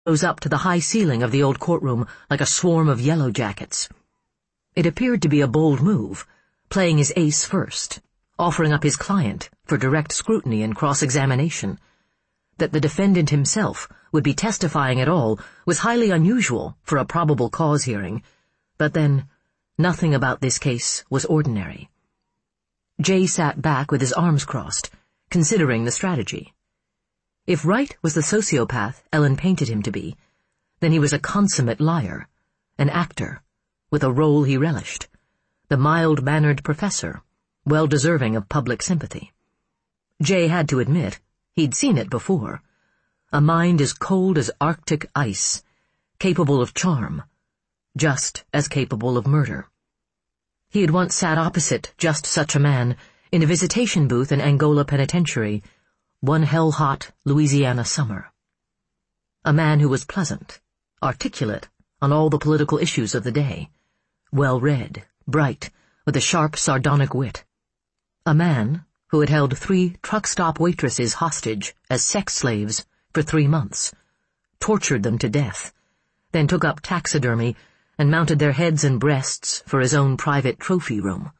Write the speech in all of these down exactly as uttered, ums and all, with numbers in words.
rose up to the high ceiling of the old courtroom like a swarm of yellow jackets. It appeared to be a bold move, playing his ace first, offering up his client for direct scrutiny and cross-examination. That the defendant himself would be testifying at all was highly unusual for a probable cause hearing, but then nothing about this case was ordinary. Jay sat back with his arms crossed, considering the strategy. If Wright was the sociopath Ellen painted him to be, then he was a consummate liar, an actor, with a role he relished, the mild-mannered professor, well deserving of public sympathy. Jay had to admit he'd seen it before. A mind as cold as Arctic ice, capable of charm, just as capable of murder. He had once sat opposite just such a man in a visitation booth in Angola Penitentiary, one hell-hot Louisiana summer. A man who was pleasant, articulate on all the political issues of the day, well-read, bright, with a sharp, sardonic wit. A man who had held three truck-stop waitresses hostage as sex slaves for three months, tortured them to death, then took up taxidermy and mounted their heads and breasts for his own private trophy room.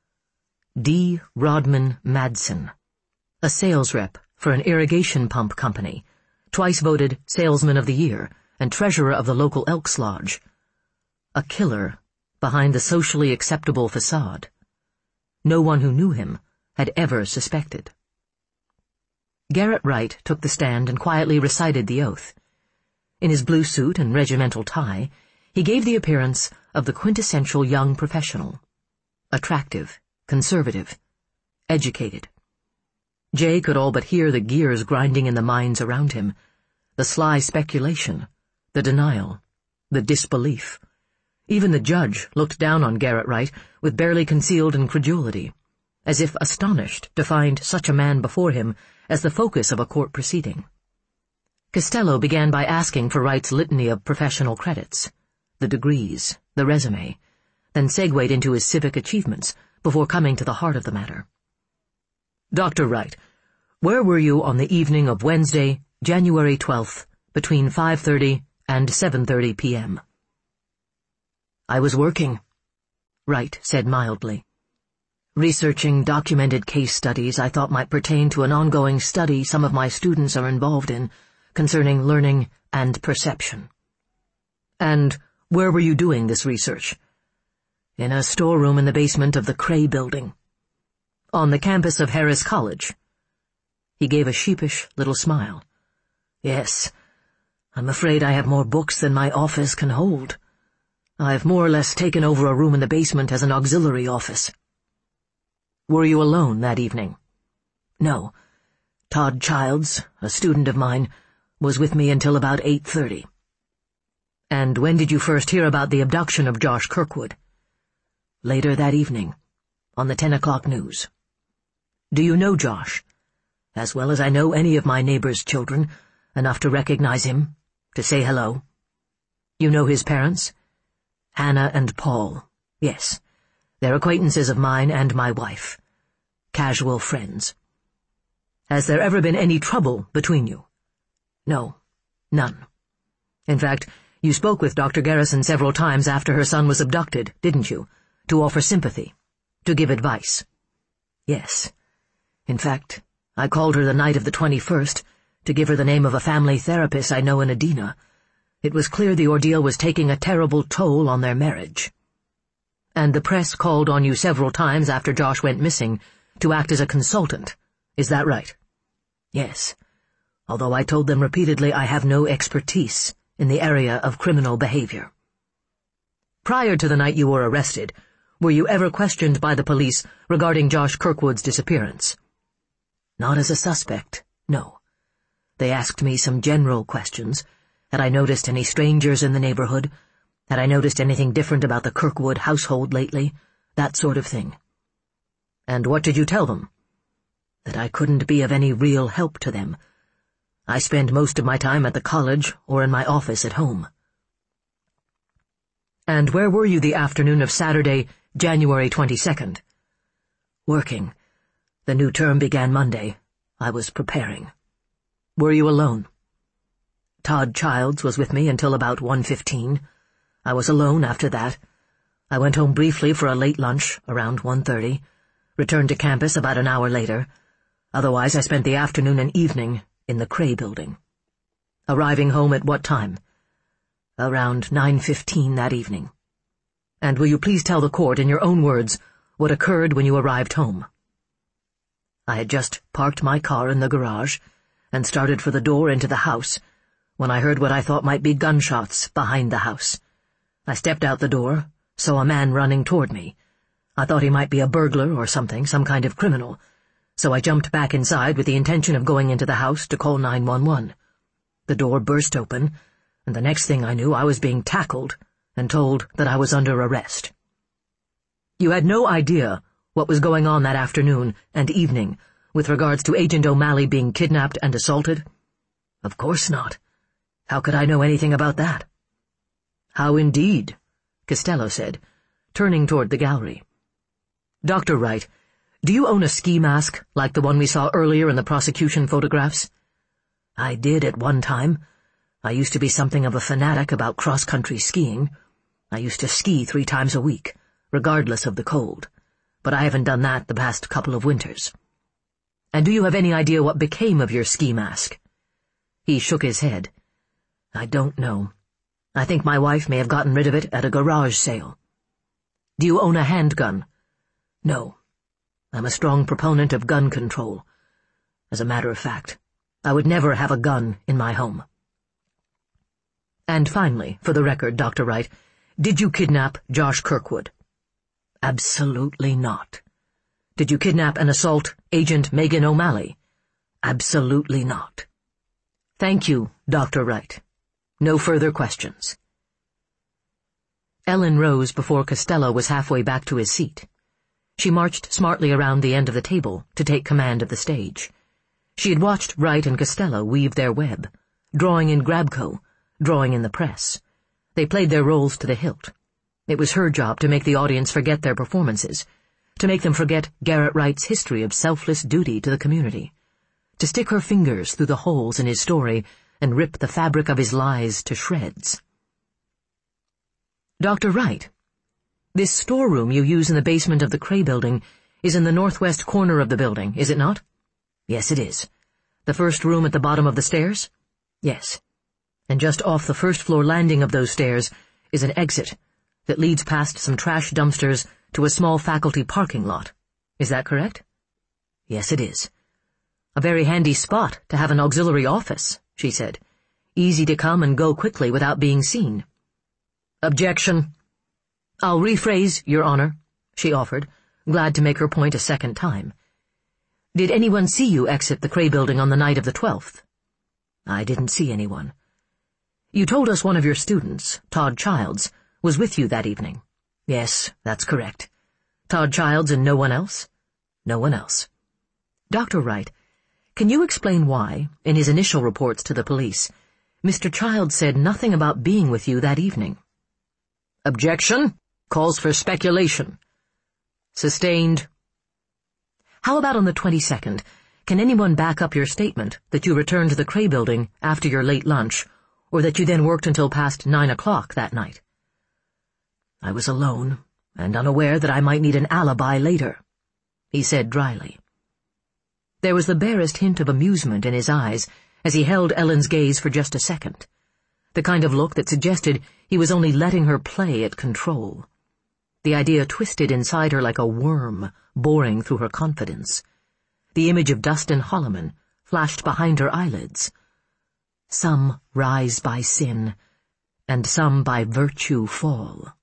D. Rodman Madsen, a sales rep for an irrigation pump company, twice voted Salesman of the Year and Treasurer of the local Elks Lodge. A killer behind the socially acceptable facade. No one who knew him had ever suspected. Garrett Wright took the stand and quietly recited the oath. In his blue suit and regimental tie, he gave the appearance of the quintessential young professional. Attractive, conservative, educated. Jay could all but hear the gears grinding in the minds around him, the sly speculation, the denial, the disbelief. Even the judge looked down on Garrett Wright with barely concealed incredulity, as if astonished to find such a man before him as the focus of a court proceeding. Costello began by asking for Wright's litany of professional credits, the degrees, the resume, then segued into his civic achievements before coming to the heart of the matter. Doctor Wright, where were you on the evening of Wednesday, January twelfth, between five thirty and seven thirty p m? I was working, Wright said mildly. Researching documented case studies I thought might pertain to an ongoing study some of my students are involved in concerning learning and perception. And where were you doing this research? In a storeroom in the basement of the Cray building. On the campus of Harris College. He gave a sheepish little smile. Yes, I'm afraid I have more books than my office can hold. I've more or less taken over a room in the basement as an auxiliary office. Were you alone that evening? No. Todd Childs, a student of mine, was with me until about eight thirty. And when did you first hear about the abduction of Josh Kirkwood? Later that evening, on the ten o'clock news. Do you know Josh? As well as I know any of my neighbor's children, enough to recognize him, to say hello. You know his parents? Hannah and Paul, yes. They're acquaintances of mine and my wife. Casual friends. Has there ever been any trouble between you? No, none. In fact, you spoke with Doctor Garrison several times after her son was abducted, didn't you? To offer sympathy, to give advice. Yes. In fact, I called her the night of the twenty-first to give her the name of a family therapist I know in Adena. It was clear the ordeal was taking a terrible toll on their marriage. And the press called on you several times after Josh went missing to act as a consultant. Is that right? Yes. Although I told them repeatedly I have no expertise in the area of criminal behavior. Prior to the night you were arrested, were you ever questioned by the police regarding Josh Kirkwood's disappearance? Not as a suspect, no. They asked me some general questions. Had I noticed any strangers in the neighborhood? Had I noticed anything different about the Kirkwood household lately? That sort of thing. And what did you tell them? That I couldn't be of any real help to them. I spend most of my time at the college or in my office at home. And where were you the afternoon of Saturday, January twenty-second? Working. The new term began Monday. I was preparing. Were you alone? Todd Childs was with me until about one fifteen. I was alone after that. I went home briefly for a late lunch, around one thirty, returned to campus about an hour later. Otherwise, I spent the afternoon and evening in the Cray building. Arriving home at what time? Around nine fifteen that evening. And will you please tell the court in your own words what occurred when you arrived home? I had just parked my car in the garage and started for the door into the house when I heard what I thought might be gunshots behind the house. I stepped out the door, saw a man running toward me. I thought he might be a burglar or something, some kind of criminal, so I jumped back inside with the intention of going into the house to call nine one one. The door burst open, and the next thing I knew I was being tackled and told that I was under arrest. You had no idea what was going on that afternoon and evening with regards to Agent O'Malley being kidnapped and assaulted? Of course not. How could I know anything about that? How indeed, Costello said, turning toward the gallery. Doctor Wright, do you own a ski mask like the one we saw earlier in the prosecution photographs? I did at one time. I used to be something of a fanatic about cross-country skiing. I used to ski three times a week, regardless of the cold, but I haven't done that the past couple of winters. And do you have any idea what became of your ski mask? He shook his head. I don't know. I think my wife may have gotten rid of it at a garage sale. Do you own a handgun? No. I'm a strong proponent of gun control. As a matter of fact, I would never have a gun in my home. And finally, for the record, Doctor Wright, did you kidnap Josh Kirkwood? Absolutely not. Did you kidnap and assault Agent Megan O'Malley? Absolutely not. Thank you, Doctor Wright. No further questions. Ellen rose before Costello was halfway back to his seat. She marched smartly around the end of the table to take command of the stage. She had watched Wright and Costello weave their web, drawing in Grabco, drawing in the press. They played their roles to the hilt. It was her job to make the audience forget their performances, to make them forget Garrett Wright's history of selfless duty to the community, to stick her fingers through the holes in his story and rip the fabric of his lies to shreds. Doctor Wright, this storeroom you use in the basement of the Cray building is in the northwest corner of the building, is it not? Yes, it is. The first room at the bottom of the stairs? Yes. And just off the first floor landing of those stairs is an exit that leads past some trash dumpsters to a small faculty parking lot. Is that correct? Yes, it is. A very handy spot to have an auxiliary office, she said. Easy to come and go quickly without being seen. Objection. I'll rephrase, Your Honor, she offered, glad to make her point a second time. Did anyone see you exit the Cray building on the night of the twelfth? I didn't see anyone. You told us one of your students, Todd Childs, was with you that evening. Yes, that's correct. Todd Childs and no one else? No one else. Doctor Wright, can you explain why, in his initial reports to the police, Mister Childs said nothing about being with you that evening? Objection. Calls for speculation. Sustained. How about on the twenty-second? Can anyone back up your statement that you returned to the Cray building after your late lunch, or that you then worked until past nine o'clock that night? I was alone, and unaware that I might need an alibi later, he said dryly. There was the barest hint of amusement in his eyes as he held Ellen's gaze for just a second, the kind of look that suggested he was only letting her play at control. The idea twisted inside her like a worm, boring through her confidence. The image of Dustin Holloman flashed behind her eyelids. Some rise by sin, and some by virtue fall.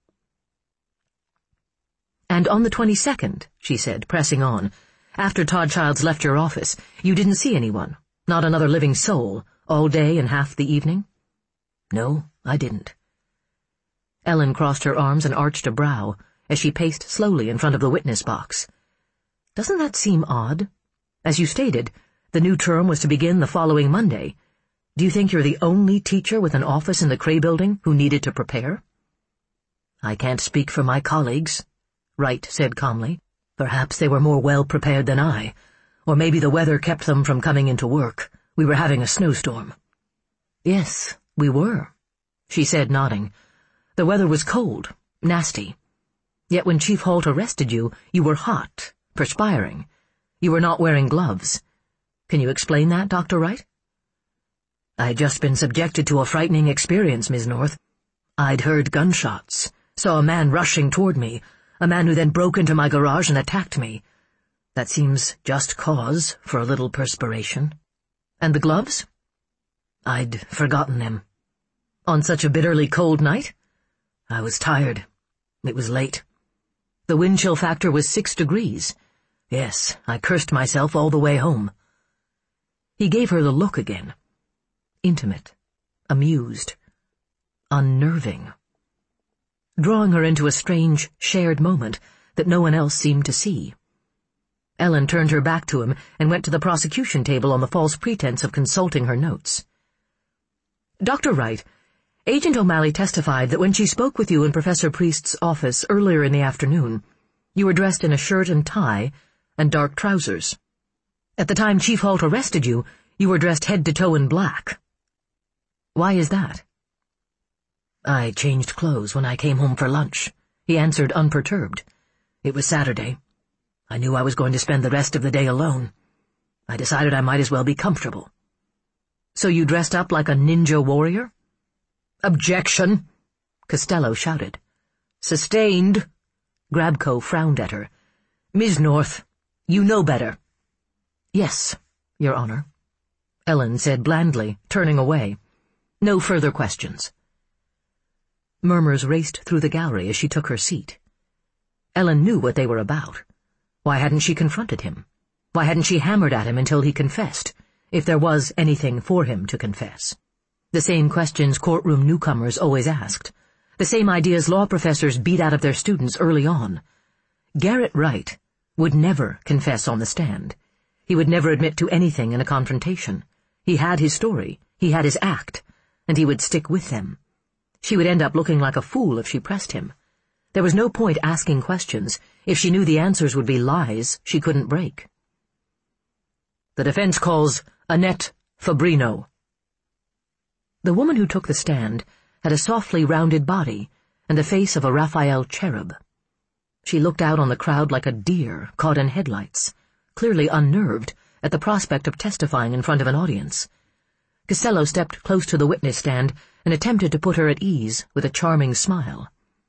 And on the twenty-second, she said, pressing on, after Todd Childs left your office, you didn't see anyone, not another living soul, all day and half the evening? No, I didn't. Ellen crossed her arms and arched a brow as she paced slowly in front of the witness box. Doesn't that seem odd? As you stated, the new term was to begin the following Monday. Do you think you're the only teacher with an office in the Cray building who needed to prepare? I can't speak for my colleagues, Wright said calmly. Perhaps they were more well-prepared than I, or maybe the weather kept them from coming into work. We were having a snowstorm. Yes, we were, she said, nodding. The weather was cold, nasty. Yet when Chief Holt arrested you, you were hot, perspiring. You were not wearing gloves. Can you explain that, Doctor Wright? I had just been subjected to a frightening experience, Miss North. I'd heard gunshots, saw a man rushing toward me, a man who then broke into my garage and attacked me. That seems just cause for a little perspiration. And the gloves? I'd forgotten them. On such a bitterly cold night? I was tired. It was late. The wind chill factor was six degrees. Yes, I cursed myself all the way home. He gave her the look again. Intimate, amused, unnerving. Drawing her into a strange, shared moment that no one else seemed to see. Ellen turned her back to him and went to the prosecution table on the false pretense of consulting her notes. Doctor Wright, Agent O'Malley testified that when she spoke with you in Professor Priest's office earlier in the afternoon, you were dressed in a shirt and tie and dark trousers. At the time Chief Holt arrested you, you were dressed head to toe in black. Why is that? I changed clothes when I came home for lunch, he answered unperturbed. It was Saturday. I knew I was going to spend the rest of the day alone. I decided I might as well be comfortable. So you dressed up like a ninja warrior? Objection! Costello shouted. Sustained! Grabko frowned at her. Miss North, you know better. Yes, Your Honor, Ellen said blandly, turning away. No further questions. Murmurs raced through the gallery as she took her seat. Ellen knew what they were about. Why hadn't she confronted him? Why hadn't she hammered at him until he confessed, if there was anything for him to confess? The same questions courtroom newcomers always asked. The same ideas law professors beat out of their students early on. Garrett Wright would never confess on the stand. He would never admit to anything in a confrontation. He had his story, he had his act, and he would stick with them. She would end up looking like a fool if she pressed him. There was no point asking questions if she knew the answers would be lies she couldn't break. The defense calls Annette Fabrino. The woman who took the stand had a softly rounded body and the face of a Raphael cherub. She looked out on the crowd like a deer caught in headlights, clearly unnerved at the prospect of testifying in front of an audience. Costello stepped close to the witness stand and attempted to put her at ease with a charming smile.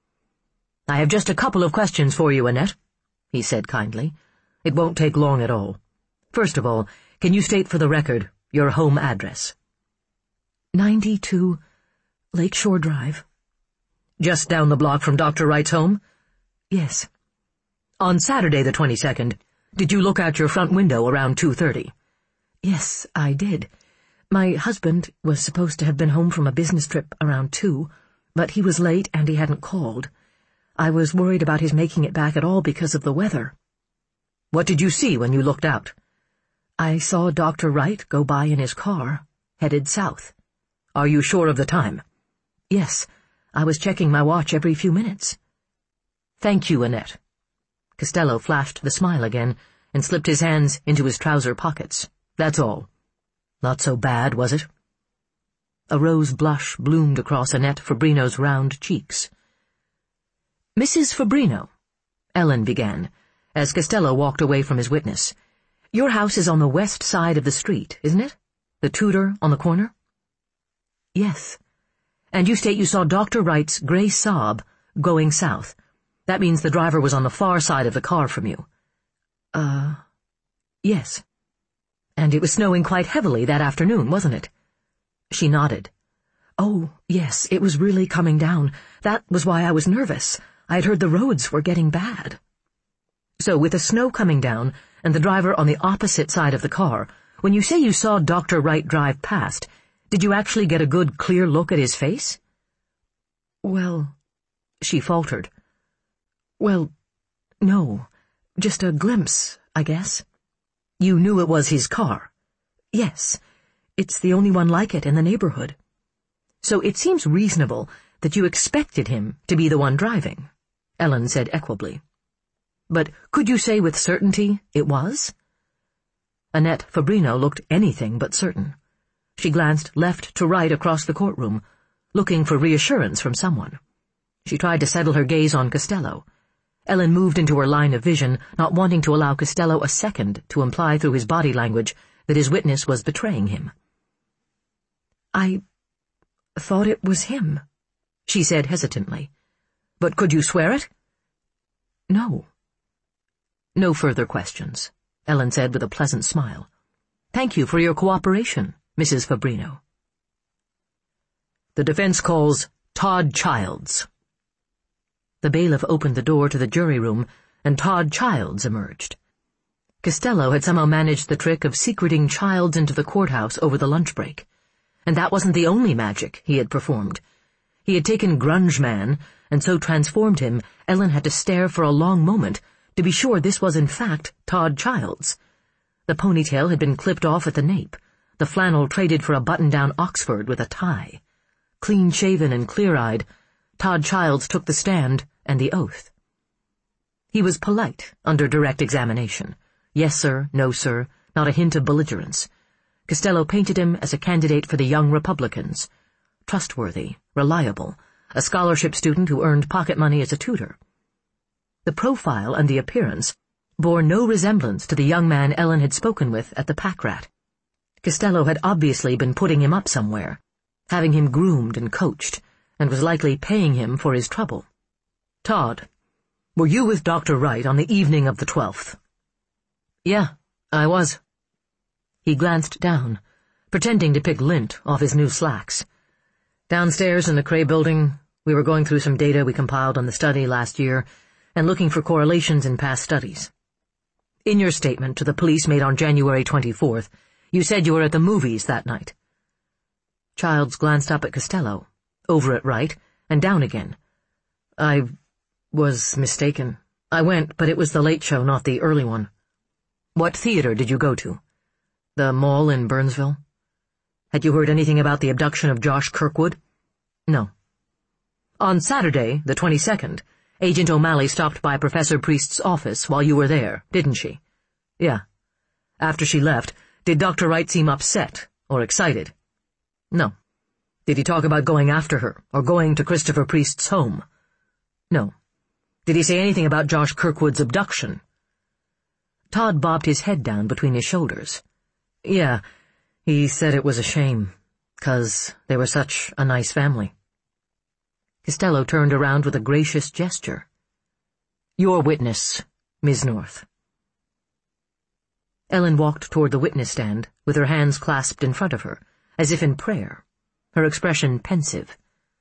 I have just a couple of questions for you, Annette, he said kindly. It won't take long at all. First of all, can you state for the record your home address? ninety-two Lakeshore Drive. Just down the block from Doctor Wright's home? Yes. On Saturday the twenty-second, did you look out your front window around two thirty? Yes, I did. My husband was supposed to have been home from a business trip around two, but he was late and he hadn't called. I was worried about his making it back at all because of the weather. What did you see when you looked out? I saw Doctor Wright go by in his car, headed south. Are you sure of the time? Yes, I was checking my watch every few minutes. Thank you, Annette. Costello flashed the smile again and slipped his hands into his trouser pockets. That's all. Not so bad, was it? A rose blush bloomed across Annette Fabrino's round cheeks. Missus Fabrino, Ellen began, as Costello walked away from his witness. Your house is on the west side of the street, isn't it? The Tudor on the corner? Yes. And you state you saw Doctor Wright's gray Saab going south. That means the driver was on the far side of the car from you. Uh, yes. And it was snowing quite heavily that afternoon, wasn't it? She nodded. Oh, yes, it was really coming down. That was why I was nervous. I'd heard the roads were getting bad. So with the snow coming down and the driver on the opposite side of the car, when you say you saw Doctor Wright drive past, did you actually get a good, clear look at his face? Well, she faltered. Well, no, just a glimpse, I guess. You knew it was his car? Yes, it's the only one like it in the neighborhood. So it seems reasonable that you expected him to be the one driving, Ellen said equably. But could you say with certainty it was? Annette Fabrino looked anything but certain. She glanced left to right across the courtroom, looking for reassurance from someone. She tried to settle her gaze on Costello. Ellen moved into her line of vision, not wanting to allow Costello a second to imply through his body language that his witness was betraying him. "I thought it was him," she said hesitantly. "But could you swear it?" "No." "No further questions," Ellen said with a pleasant smile. "Thank you for your cooperation, Missus Fabrino." The defense calls Todd Childs. The bailiff opened the door to the jury room, and Todd Childs emerged. Costello had somehow managed the trick of secreting Childs into the courthouse over the lunch break. And that wasn't the only magic he had performed. He had taken Grunge Man, and so transformed him, Ellen had to stare for a long moment to be sure this was in fact Todd Childs. The ponytail had been clipped off at the nape, the flannel traded for a button-down Oxford with a tie. Clean-shaven and clear-eyed, Todd Childs took the stand and the oath. He was polite under direct examination. Yes, sir, no, sir, not a hint of belligerence. Costello painted him as a candidate for the Young Republicans. Trustworthy, reliable, a scholarship student who earned pocket money as a tutor. The profile and the appearance bore no resemblance to the young man Ellen had spoken with at the Pack Rat. Costello had obviously been putting him up somewhere, having him groomed and coached, and was likely paying him for his trouble. "Todd, were you with Doctor Wright on the evening of the twelfth?" "Yeah, I was." He glanced down, pretending to pick lint off his new slacks. "Downstairs in the Cray building, we were going through some data we compiled on the study last year and looking for correlations in past studies. In your statement to the police made on January twenty-fourth, you said you were at the movies that night." Childs glanced up at Costello, over at Wright, and down again. "I was mistaken. I went, but it was the late show, not the early one." "What theater did you go to?" "The mall in Burnsville." "Had you heard anything about the abduction of Josh Kirkwood?" "No." "On Saturday, the twenty-second, Agent O'Malley stopped by Professor Priest's office while you were there, didn't she?" "Yeah." "After she left, did Doctor Wright seem upset or excited?" "No." "Did he talk about going after her or going to Christopher Priest's home?" "No." "Did he say anything about Josh Kirkwood's abduction?" Todd bobbed his head down between his shoulders. "Yeah, he said it was a shame, 'cause they were such a nice family." Costello turned around with a gracious gesture. "Your witness, Miss North." Ellen walked toward the witness stand, with her hands clasped in front of her, as if in prayer, her expression pensive.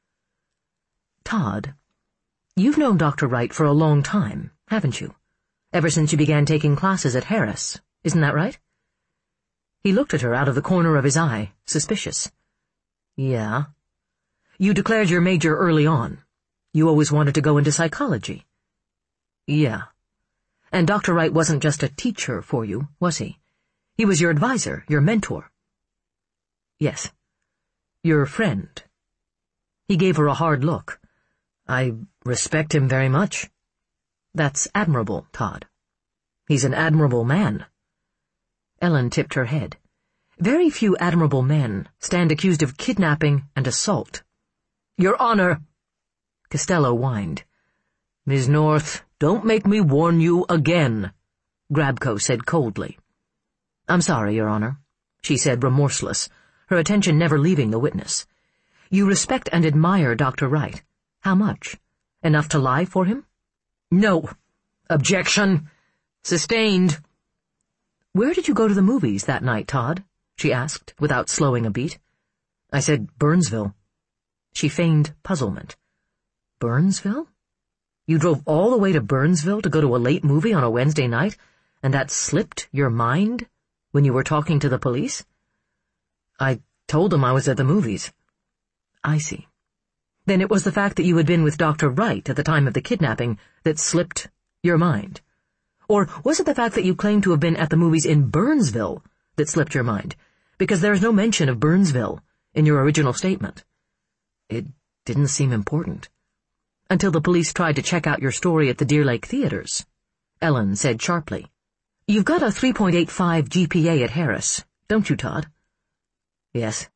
"Todd, you've known Doctor Wright for a long time, haven't you? Ever since you began taking classes at Harris, isn't that right?" He looked at her out of the corner of his eye, suspicious. "Yeah." "You declared your major early on. You always wanted to go into psychology." "Yeah." "And Doctor Wright wasn't just a teacher for you, was he? He was your advisor, your mentor." "Yes." "Your friend." He gave her a hard look. "I respect him very much." "That's admirable, Todd." "He's an admirable man." Ellen tipped her head. Very few admirable men stand accused of kidnapping and assault. "Your Honor!" Costello whined. "Miss North, don't make me warn you again," Grabko said coldly. "I'm sorry, Your Honor," she said, remorseless, her attention never leaving the witness. "You respect and admire Doctor Wright. How much? Enough to lie for him?" "No. Objection. Sustained." "Where did you go to the movies that night, Todd?" she asked, without slowing a beat. "I said Burnsville." She feigned puzzlement. "Burnsville? You drove all the way to Burnsville to go to a late movie on a Wednesday night, and that slipped your mind when you were talking to the police?" "I told them I was at the movies." "I see. Then it was the fact that you had been with Doctor Wright at the time of the kidnapping that slipped your mind. Or was it the fact that you claimed to have been at the movies in Burnsville that slipped your mind? Because there is no mention of Burnsville in your original statement." "It didn't seem important." "Until the police tried to check out your story at the Deer Lake theaters," Ellen said sharply. "You've got a three point eight five G P A at Harris, don't you, Todd?" Yes.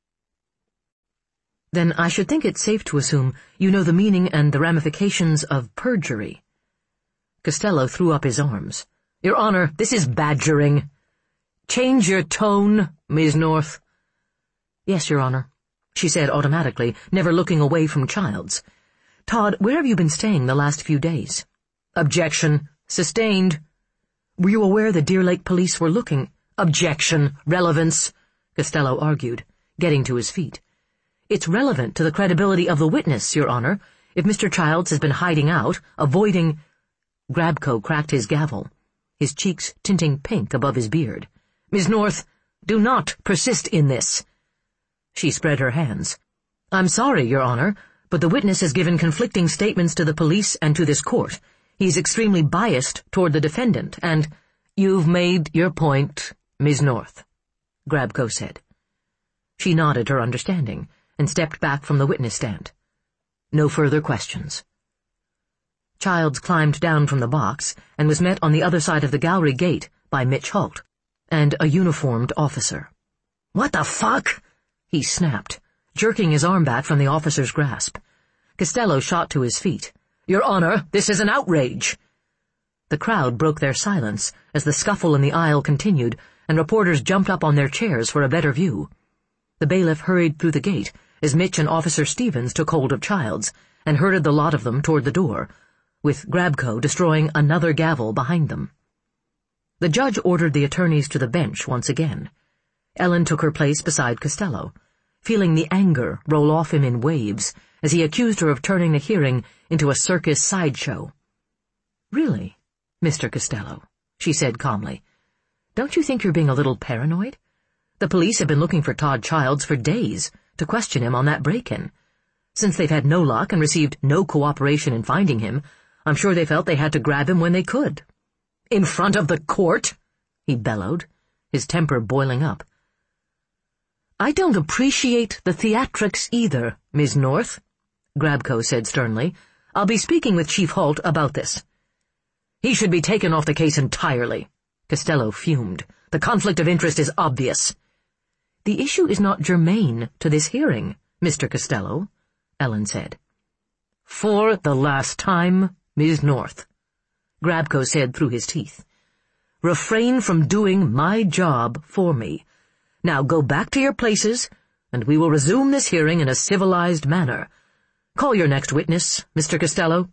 Then I should think it's safe to assume you know the meaning and the ramifications of perjury. Costello threw up his arms. Your Honor, this is badgering. Change your tone, Miss North. Yes, Your Honor, she said automatically, never looking away from Childs. Todd, where have you been staying the last few days? Objection. Sustained. Were you aware the Deer Lake police were looking? Objection. Relevance, Costello argued, getting to his feet. It's relevant to the credibility of the witness, Your Honor, if Mister Childs has been hiding out, avoiding— Grabko cracked his gavel, his cheeks tinting pink above his beard. Miss North, do not persist in this. She spread her hands. I'm sorry, Your Honor, but the witness has given conflicting statements to the police and to this court. He's extremely biased toward the defendant, and— You've made your point, Miss North, Grabko said. She nodded her understanding and stepped back from the witness stand. No further questions. Childs climbed down from the box and was met on the other side of the gallery gate by Mitch Holt and a uniformed officer. What the fuck? He snapped, jerking his arm back from the officer's grasp. Costello shot to his feet. Your Honor, this is an outrage. The crowd broke their silence as the scuffle in the aisle continued and reporters jumped up on their chairs for a better view. The bailiff hurried through the gate as Mitch and Officer Stevens took hold of Childs and herded the lot of them toward the door, with Grabko destroying another gavel behind them. The judge ordered the attorneys to the bench once again. Ellen took her place beside Costello, feeling the anger roll off him in waves as he accused her of turning the hearing into a circus sideshow. Really, Mister Costello, she said calmly, don't you think you're being a little paranoid? The police have been looking for Todd Childs for days to question him on that break-in. Since they've had no luck and received no cooperation in finding him, I'm sure they felt they had to grab him when they could. In front of the court? He bellowed, his temper boiling up. I don't appreciate the theatrics either, Miss North, Grabko said sternly. I'll be speaking with Chief Holt about this. He should be taken off the case entirely, Costello fumed. The conflict of interest is obvious. The issue is not germane to this hearing, Mister Costello, Ellen said. For the last time, Miss North, Grabko said through his teeth. Refrain from doing my job for me. Now go back to your places, and we will resume this hearing in a civilized manner. Call your next witness, Mister Costello.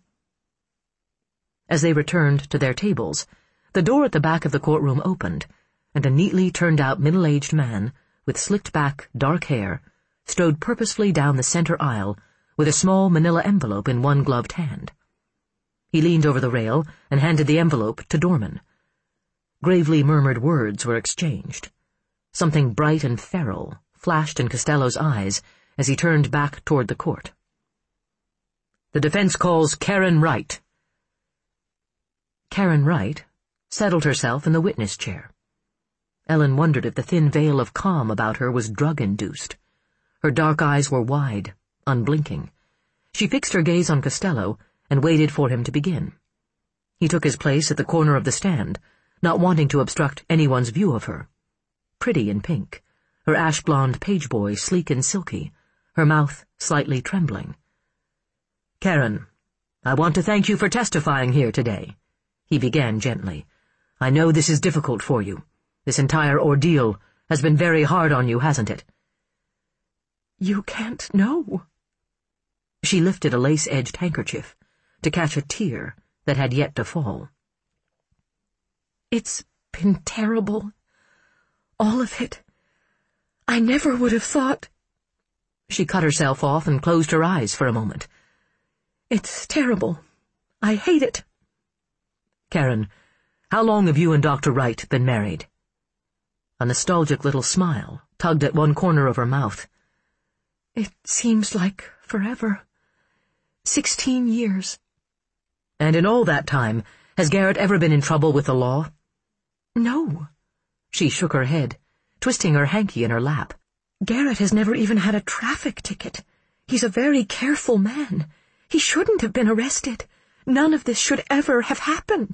As they returned to their tables, the door at the back of the courtroom opened, and a neatly turned-out middle-aged man, with slicked-back, dark hair, strode purposefully down the center aisle with a small manila envelope in one gloved hand. He leaned over the rail and handed the envelope to Dorman. Gravely murmured words were exchanged. Something bright and feral flashed in Costello's eyes as he turned back toward the court. The defense calls Karen Wright. Karen Wright settled herself in the witness chair. Ellen wondered if the thin veil of calm about her was drug-induced. Her dark eyes were wide, unblinking. She fixed her gaze on Costello and waited for him to begin. He took his place at the corner of the stand, not wanting to obstruct anyone's view of her. Pretty in pink, her ash-blonde page boy sleek and silky, her mouth slightly trembling. Karen, I want to thank you for testifying here today, he began gently. I know this is difficult for you. This entire ordeal has been very hard on you, hasn't it? You can't know. She lifted a lace-edged handkerchief to catch a tear that had yet to fall. It's been terrible. All of it. I never would have thought. She cut herself off and closed her eyes for a moment. It's terrible. I hate it. Karen, how long have you and Doctor Wright been married? A nostalgic little smile tugged at one corner of her mouth. It seems like forever. Sixteen years. And in all that time, has Garrett ever been in trouble with the law? No. She shook her head, twisting her hanky in her lap. Garrett has never even had a traffic ticket. He's a very careful man. He shouldn't have been arrested. None of this should ever have happened.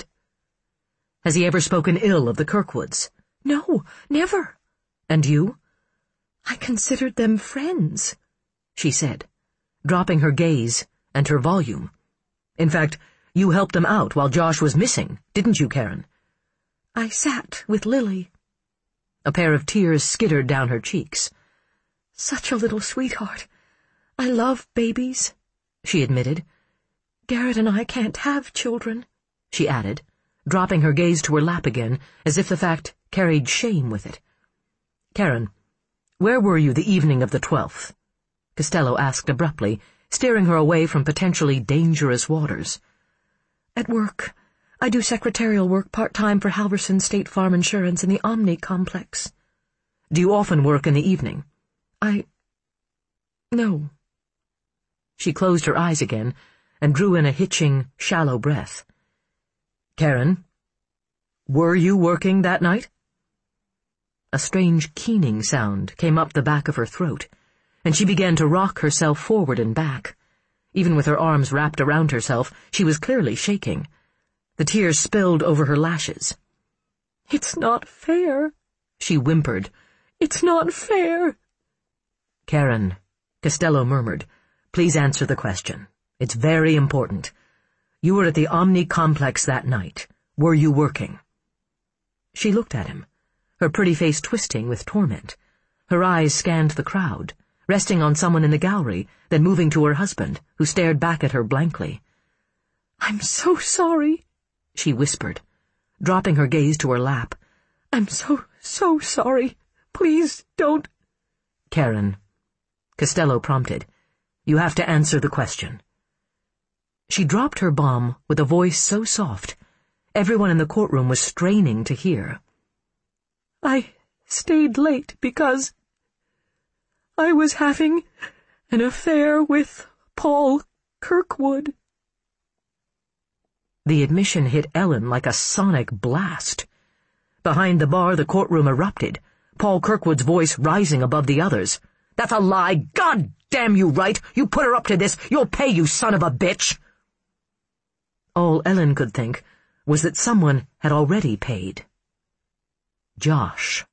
Has he ever spoken ill of the Kirkwoods? No, never. And you? I considered them friends, she said, dropping her gaze and her volume. In fact, you helped them out while Josh was missing, didn't you, Karen? I sat with Lily. A pair of tears skittered down her cheeks. Such a little sweetheart. I love babies, she admitted. Garrett and I can't have children, she added, dropping her gaze to her lap again, as if the fact carried shame with it. Karen, where were you the evening of the twelfth? Costello asked abruptly, steering her away from potentially dangerous waters. At work. I do secretarial work part-time for Halverson State Farm Insurance in the Omni Complex. Do you often work in the evening? I... No. She closed her eyes again and drew in a hitching, shallow breath. Karen, were you working that night? A strange keening sound came up the back of her throat, and she began to rock herself forward and back. Even with her arms wrapped around herself, she was clearly shaking. The tears spilled over her lashes. It's not fair, she whimpered. It's not fair. Karen, Costello murmured, please answer the question. It's very important. You were at the Omni Complex that night. Were you working? She looked at him, her pretty face twisting with torment. Her eyes scanned the crowd, resting on someone in the gallery, then moving to her husband, who stared back at her blankly. I'm so sorry, she whispered, dropping her gaze to her lap. I'm so, so sorry. Please don't. Karen, Costello prompted, you have to answer the question. She dropped her bomb with a voice so soft, everyone in the courtroom was straining to hear. I stayed late because I was having an affair with Paul Kirkwood. The admission hit Ellen like a sonic blast. Behind the bar, the courtroom erupted, Paul Kirkwood's voice rising above the others. That's a lie! God damn you, Wright! You put her up to this! You'll pay, you son of a bitch! All Ellen could think was that someone had already paid. Josh.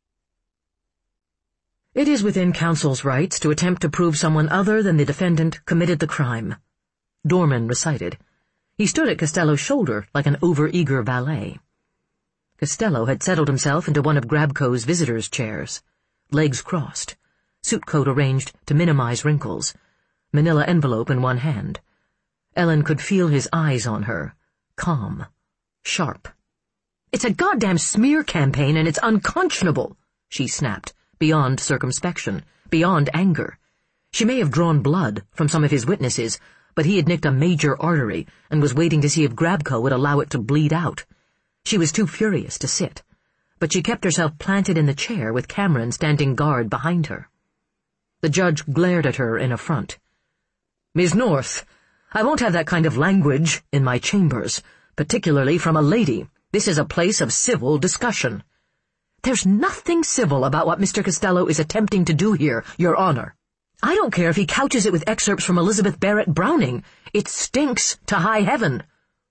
It is within counsel's rights to attempt to prove someone other than the defendant committed the crime, Dorman recited. He stood at Costello's shoulder like an over-eager valet. Costello had settled himself into one of Grabco's visitors' chairs, legs crossed, suit coat arranged to minimize wrinkles, manila envelope in one hand. Ellen could feel his eyes on her, calm, sharp. It's a goddamn smear campaign and it's unconscionable, she snapped, beyond circumspection, beyond anger. She may have drawn blood from some of his witnesses, but he had nicked a major artery and was waiting to see if Grabco would allow it to bleed out. She was too furious to sit, but she kept herself planted in the chair with Cameron standing guard behind her. The judge glared at her in affront. Miss North, I won't have that kind of language in my chambers, particularly from a lady. This is a place of civil discussion. There's nothing civil about what Mister Costello is attempting to do here, Your Honor. I don't care if he couches it with excerpts from Elizabeth Barrett Browning. It stinks to high heaven.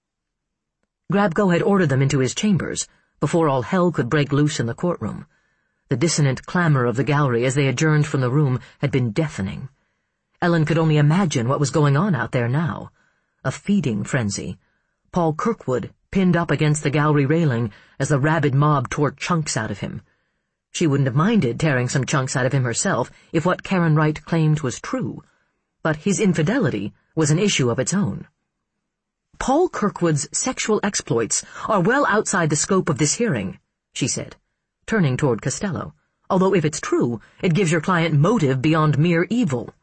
Grabco had ordered them into his chambers before all hell could break loose in the courtroom. The dissonant clamor of the gallery as they adjourned from the room had been deafening. Ellen could only imagine what was going on out there now. A feeding frenzy. Paul Kirkwood pinned up against the gallery railing as the rabid mob tore chunks out of him. She wouldn't have minded tearing some chunks out of him herself if what Karen Wright claimed was true, but his infidelity was an issue of its own. Paul Kirkwood's sexual exploits are well outside the scope of this hearing, she said, turning toward Costello, although if it's true, it gives your client motive beyond mere evil.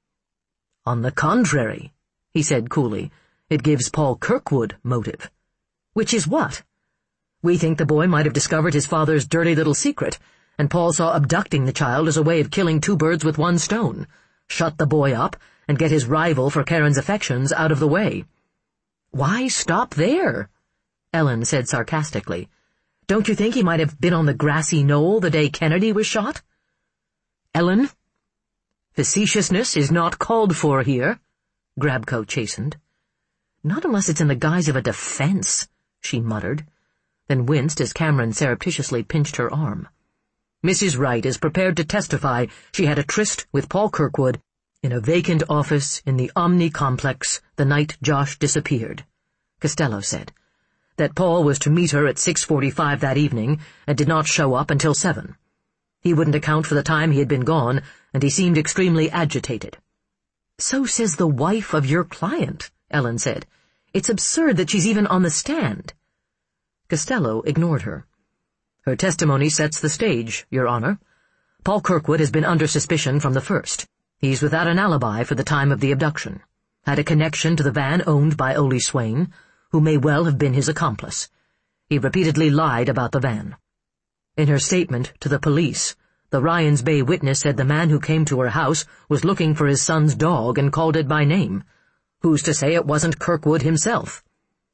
On the contrary, he said coolly, it gives Paul Kirkwood motive. Which is what? We think the boy might have discovered his father's dirty little secret, and Paul saw abducting the child as a way of killing two birds with one stone. Shut the boy up and get his rival for Karen's affections out of the way. Why stop there? Ellen said sarcastically. Don't you think he might have been on the grassy knoll the day Kennedy was shot? Ellen, facetiousness is not called for here, Grabco chastened. Not unless it's in the guise of a defense, she muttered, then winced as Cameron surreptitiously pinched her arm. Missus Wright is prepared to testify she had a tryst with Paul Kirkwood in a vacant office in the Omni complex the night Josh disappeared, Costello said. That Paul was to meet her at six forty-five that evening and did not show up until seven. He wouldn't account for the time he had been gone, and he seemed extremely agitated. So says the wife of your client, Ellen said. It's absurd that she's even on the stand. Costello ignored her. Her testimony sets the stage, Your Honor. Paul Kirkwood has been under suspicion from the first. He's without an alibi for the time of the abduction. Had a connection to the van owned by Ole Swain, who may well have been his accomplice. He repeatedly lied about the van. In her statement to the police, the Ryans Bay witness said the man who came to her house was looking for his son's dog and called it by name. Who's to say it wasn't Kirkwood himself?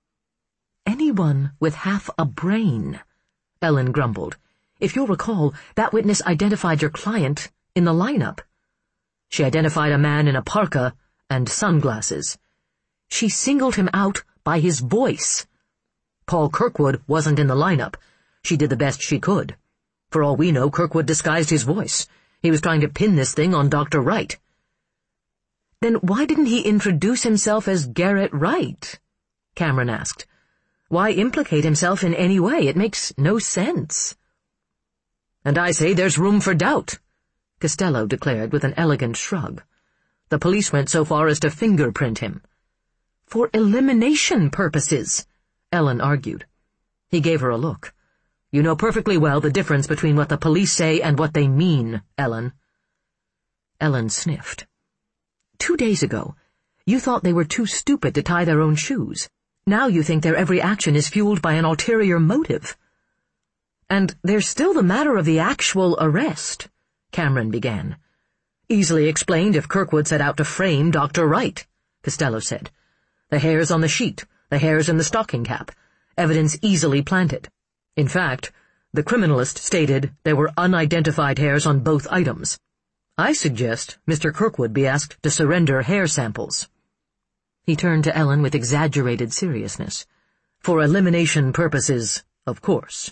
Anyone with half a brain, Ellen grumbled. If you'll recall, that witness identified your client in the lineup. She identified a man in a parka and sunglasses. She singled him out by his voice. Paul Kirkwood wasn't in the lineup. She did the best she could. For all we know, Kirkwood disguised his voice. He was trying to pin this thing on Doctor Wright. Then why didn't he introduce himself as Garrett Wright? Cameron asked. Why implicate himself in any way? It makes no sense. And I say there's room for doubt, Costello declared with an elegant shrug. The police went so far as to fingerprint him. For elimination purposes, Ellen argued. He gave her a look. You know perfectly well the difference between what the police say and what they mean, Ellen. Ellen sniffed. Two days ago, you thought they were too stupid to tie their own shoes. Now you think their every action is fueled by an ulterior motive. And there's still the matter of the actual arrest, Cameron began. Easily explained if Kirkwood set out to frame Doctor Wright, Costello said. The hairs on the sheet, the hairs in the stocking cap, evidence easily planted. In fact, the criminalist stated there were unidentified hairs on both items. I suggest Mister Kirkwood be asked to surrender hair samples. He turned to Ellen with exaggerated seriousness. For elimination purposes, of course.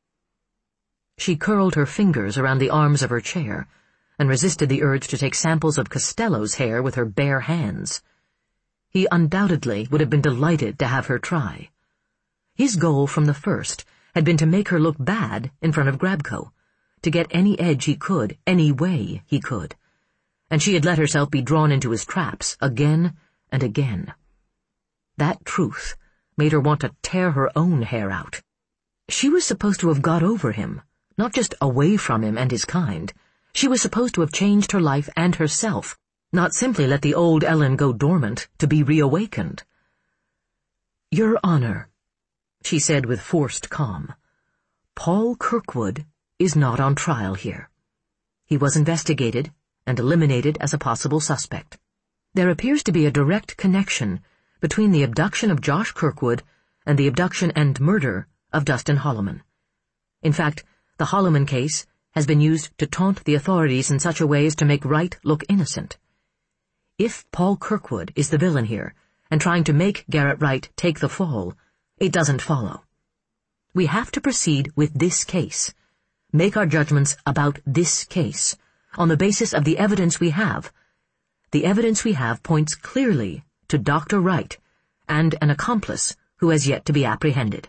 She curled her fingers around the arms of her chair and resisted the urge to take samples of Costello's hair with her bare hands. He undoubtedly would have been delighted to have her try. His goal from the first had been to make her look bad in front of Grabko, to get any edge he could, any way he could. And she had let herself be drawn into his traps again and again. That truth made her want to tear her own hair out. She was supposed to have got over him, not just away from him and his kind. She was supposed to have changed her life and herself, not simply let the old Ellen go dormant to be reawakened. Your Honor, she said with forced calm, Paul Kirkwood is not on trial here. He was investigated and eliminated as a possible suspect. There appears to be a direct connection between the abduction of Josh Kirkwood and the abduction and murder of Dustin Holloman. In fact, the Holloman case has been used to taunt the authorities in such a way as to make Wright look innocent. If Paul Kirkwood is the villain here, and trying to make Garrett Wright take the fall, it doesn't follow. We have to proceed with this case, make our judgments about this case, on the basis of the evidence we have. The evidence we have points clearly to Doctor Wright and an accomplice who has yet to be apprehended.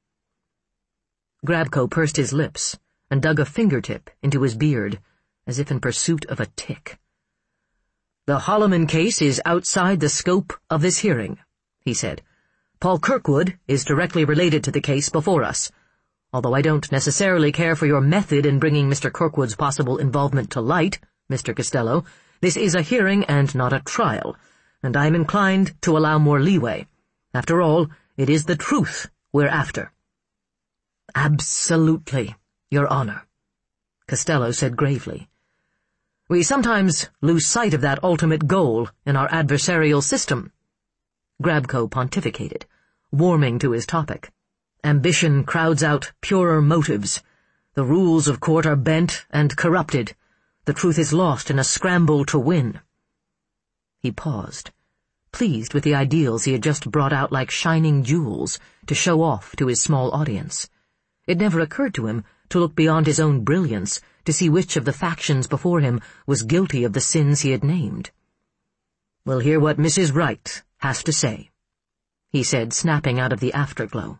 Grabko pursed his lips and dug a fingertip into his beard, as if in pursuit of a tick. The Holloman case is outside the scope of this hearing, he said. Paul Kirkwood is directly related to the case before us, although I don't necessarily care for your method in bringing Mister Kirkwood's possible involvement to light, Mister Costello. This is a hearing and not a trial, and I am inclined to allow more leeway. After all, it is the truth we're after. Absolutely, Your Honor, Costello said gravely. We sometimes lose sight of that ultimate goal in our adversarial system. Grabko pontificated, warming to his topic. Ambition crowds out purer motives. The rules of court are bent and corrupted. The truth is lost in a scramble to win. He paused, pleased with the ideals he had just brought out like shining jewels to show off to his small audience. It never occurred to him to look beyond his own brilliance to see which of the factions before him was guilty of the sins he had named. "We'll hear what Missus Wright has to say," he said, snapping out of the afterglow.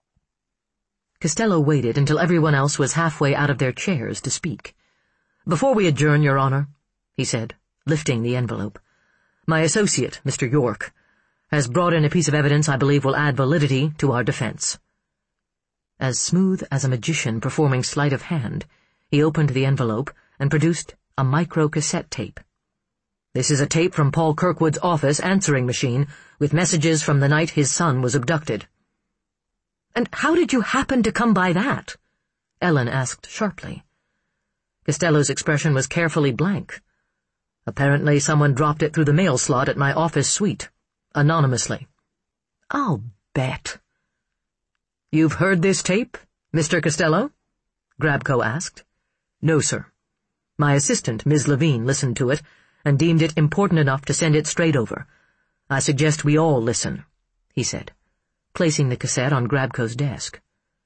Costello waited until everyone else was halfway out of their chairs to speak. "Before we adjourn, Your Honor," he said, lifting the envelope, "my associate, Mister York, has brought in a piece of evidence I believe will add validity to our defense." As smooth as a magician performing sleight of hand, he opened the envelope and produced a micro-cassette tape. "This is a tape from Paul Kirkwood's office answering machine with messages from the night his son was abducted." "And how did you happen to come by that?" Ellen asked sharply. Costello's expression was carefully blank. "Apparently someone dropped it through the mail slot at my office suite, anonymously." "I'll bet." "You've heard this tape, Mister Costello?" Grabko asked. "No, sir. My assistant, Miz Levine, listened to it and deemed it important enough to send it straight over. I suggest we all listen," he said, placing the cassette on Grabko's desk.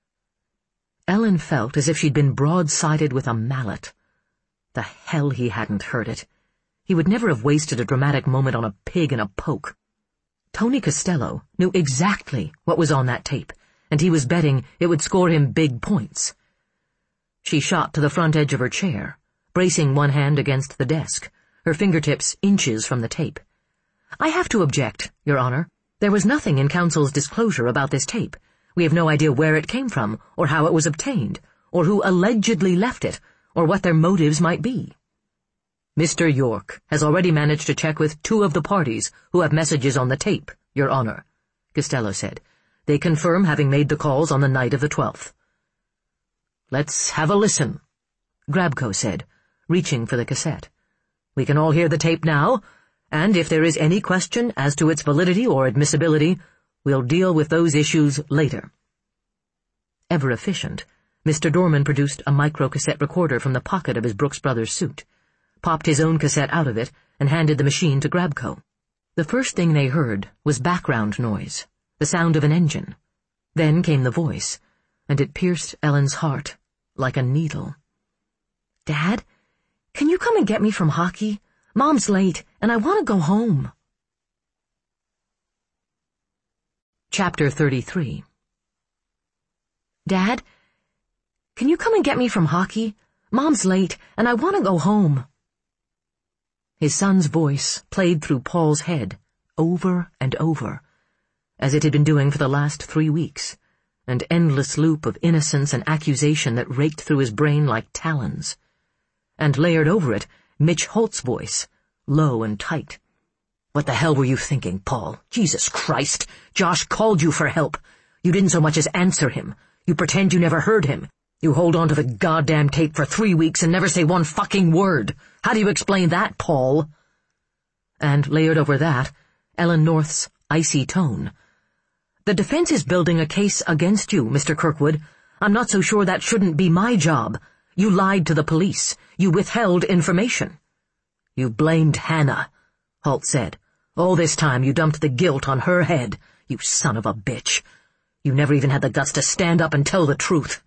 Ellen felt as if she'd been broadsided with a mallet. The hell he hadn't heard it. He would never have wasted a dramatic moment on a pig in a poke. Tony Costello knew exactly what was on that tape, and he was betting it would score him big points. She shot to the front edge of her chair, bracing one hand against the desk, her fingertips inches from the tape. "I have to object, Your Honor. There was nothing in counsel's disclosure about this tape. We have no idea where it came from, or how it was obtained, or who allegedly left it, or what their motives might be." "Mister York has already managed to check with two of the parties who have messages on the tape, Your Honor," Costello said. "They confirm having made the calls on the night of the twelfth. "Let's have a listen," Grabko said, reaching for the cassette. "We can all hear the tape now, and if there is any question as to its validity or admissibility, we'll deal with those issues later." Ever efficient, Mister Dorman produced a micro-cassette recorder from the pocket of his Brooks Brothers suit, popped his own cassette out of it, and handed the machine to Grabko. The first thing they heard was background noise, the sound of an engine. Then came the voice, and it pierced Ellen's heart like a needle. "Dad, can you come and get me from hockey? Mom's late, and I want to go home." Chapter thirty-three. "Dad, can you come and get me from hockey? Mom's late, and I want to go home." His son's voice played through Paul's head, over and over, as it had been doing for the last three weeks, an endless loop of innocence and accusation that raked through his brain like talons. And layered over it, Mitch Holt's voice, low and tight. "What the hell were you thinking, Paul? Jesus Christ! Josh called you for help. You didn't so much as answer him. You pretend you never heard him. You hold on to the goddamn tape for three weeks and never say one fucking word. How do you explain that, Paul?" And layered over that, Ellen North's icy tone. "The defense is building a case against you, Mister Kirkwood. I'm not so sure that shouldn't be my job. You lied to the police. You withheld information." "You blamed Hannah," Holt said. "All this time you dumped the guilt on her head, you son of a bitch. You never even had the guts to stand up and tell the truth."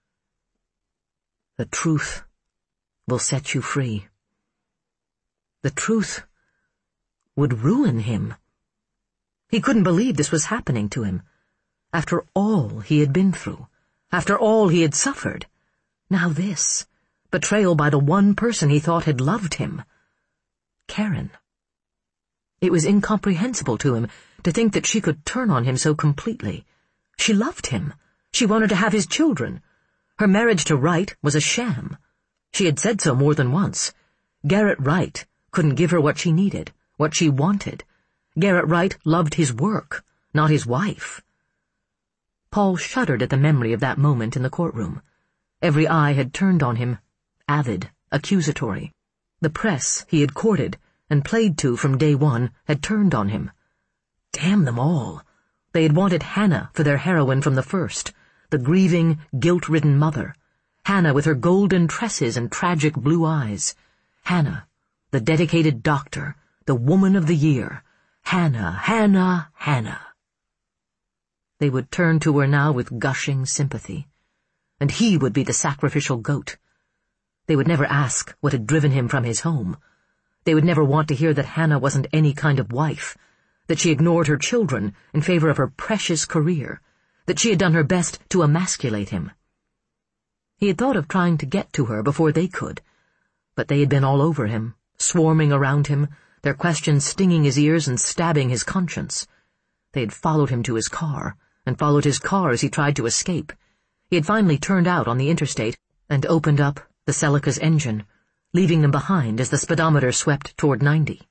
"The truth will set you free." The truth would ruin him. He couldn't believe this was happening to him. After all he had been through, after all he had suffered, now this, betrayal by the one person he thought had loved him. Karen. It was incomprehensible to him to think that she could turn on him so completely. She loved him. She wanted to have his children. Her marriage to Wright was a sham. She had said so more than once. Garrett Wright couldn't give her what she needed, what she wanted. Garrett Wright loved his work, not his wife. Paul shuddered at the memory of that moment in the courtroom. Every eye had turned on him, avid, accusatory. The press he had courted and played to from day one had turned on him. Damn them all. They had wanted Hannah for their heroine from the first, the grieving, guilt-ridden mother. Hannah with her golden tresses and tragic blue eyes. Hannah, the dedicated doctor, the woman of the year. Hannah, Hannah, Hannah. They would turn to her now with gushing sympathy. And he would be the sacrificial goat. They would never ask what had driven him from his home. They would never want to hear that Hannah wasn't any kind of wife, that she ignored her children in favor of her precious career, that she had done her best to emasculate him. He had thought of trying to get to her before they could, but they had been all over him, swarming around him, their questions stinging his ears and stabbing his conscience. They had followed him to his car, and followed his car as he tried to escape. He had finally turned out on the interstate and opened up the Celica's engine, leaving them behind as the speedometer swept toward ninety.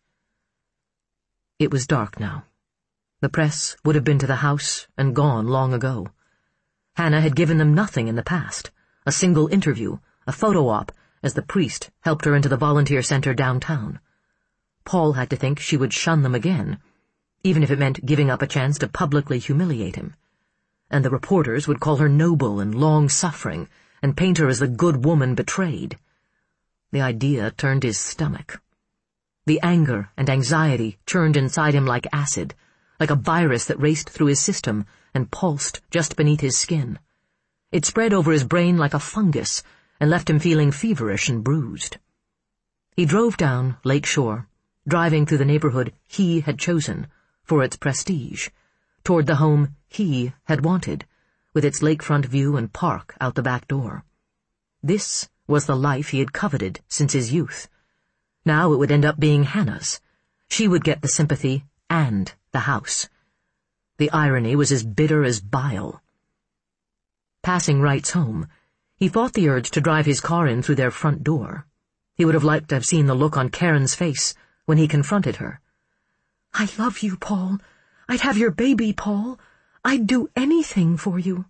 It was dark now. The press would have been to the house and gone long ago. Hannah had given them nothing in the past, a single interview, a photo op, as the priest helped her into the volunteer center downtown. Paul had to think she would shun them again, even if it meant giving up a chance to publicly humiliate him. And the reporters would call her noble and long-suffering, and paint her as the good woman betrayed. The idea turned his stomach. The anger and anxiety churned inside him like acid, like a virus that raced through his system and pulsed just beneath his skin. It spread over his brain like a fungus and left him feeling feverish and bruised. He drove down Lake Shore, driving through the neighborhood he had chosen for its prestige, toward the home he had wanted, with its lakefront view and park out the back door. This was the life he had coveted since his youth. Now it would end up being Hannah's. She would get the sympathy and the house. The irony was as bitter as bile. Passing Wright's home, he fought the urge to drive his car in through their front door. He would have liked to have seen the look on Karen's face when he confronted her. "I love you, Paul. I'd have your baby, Paul. I'd do anything for you."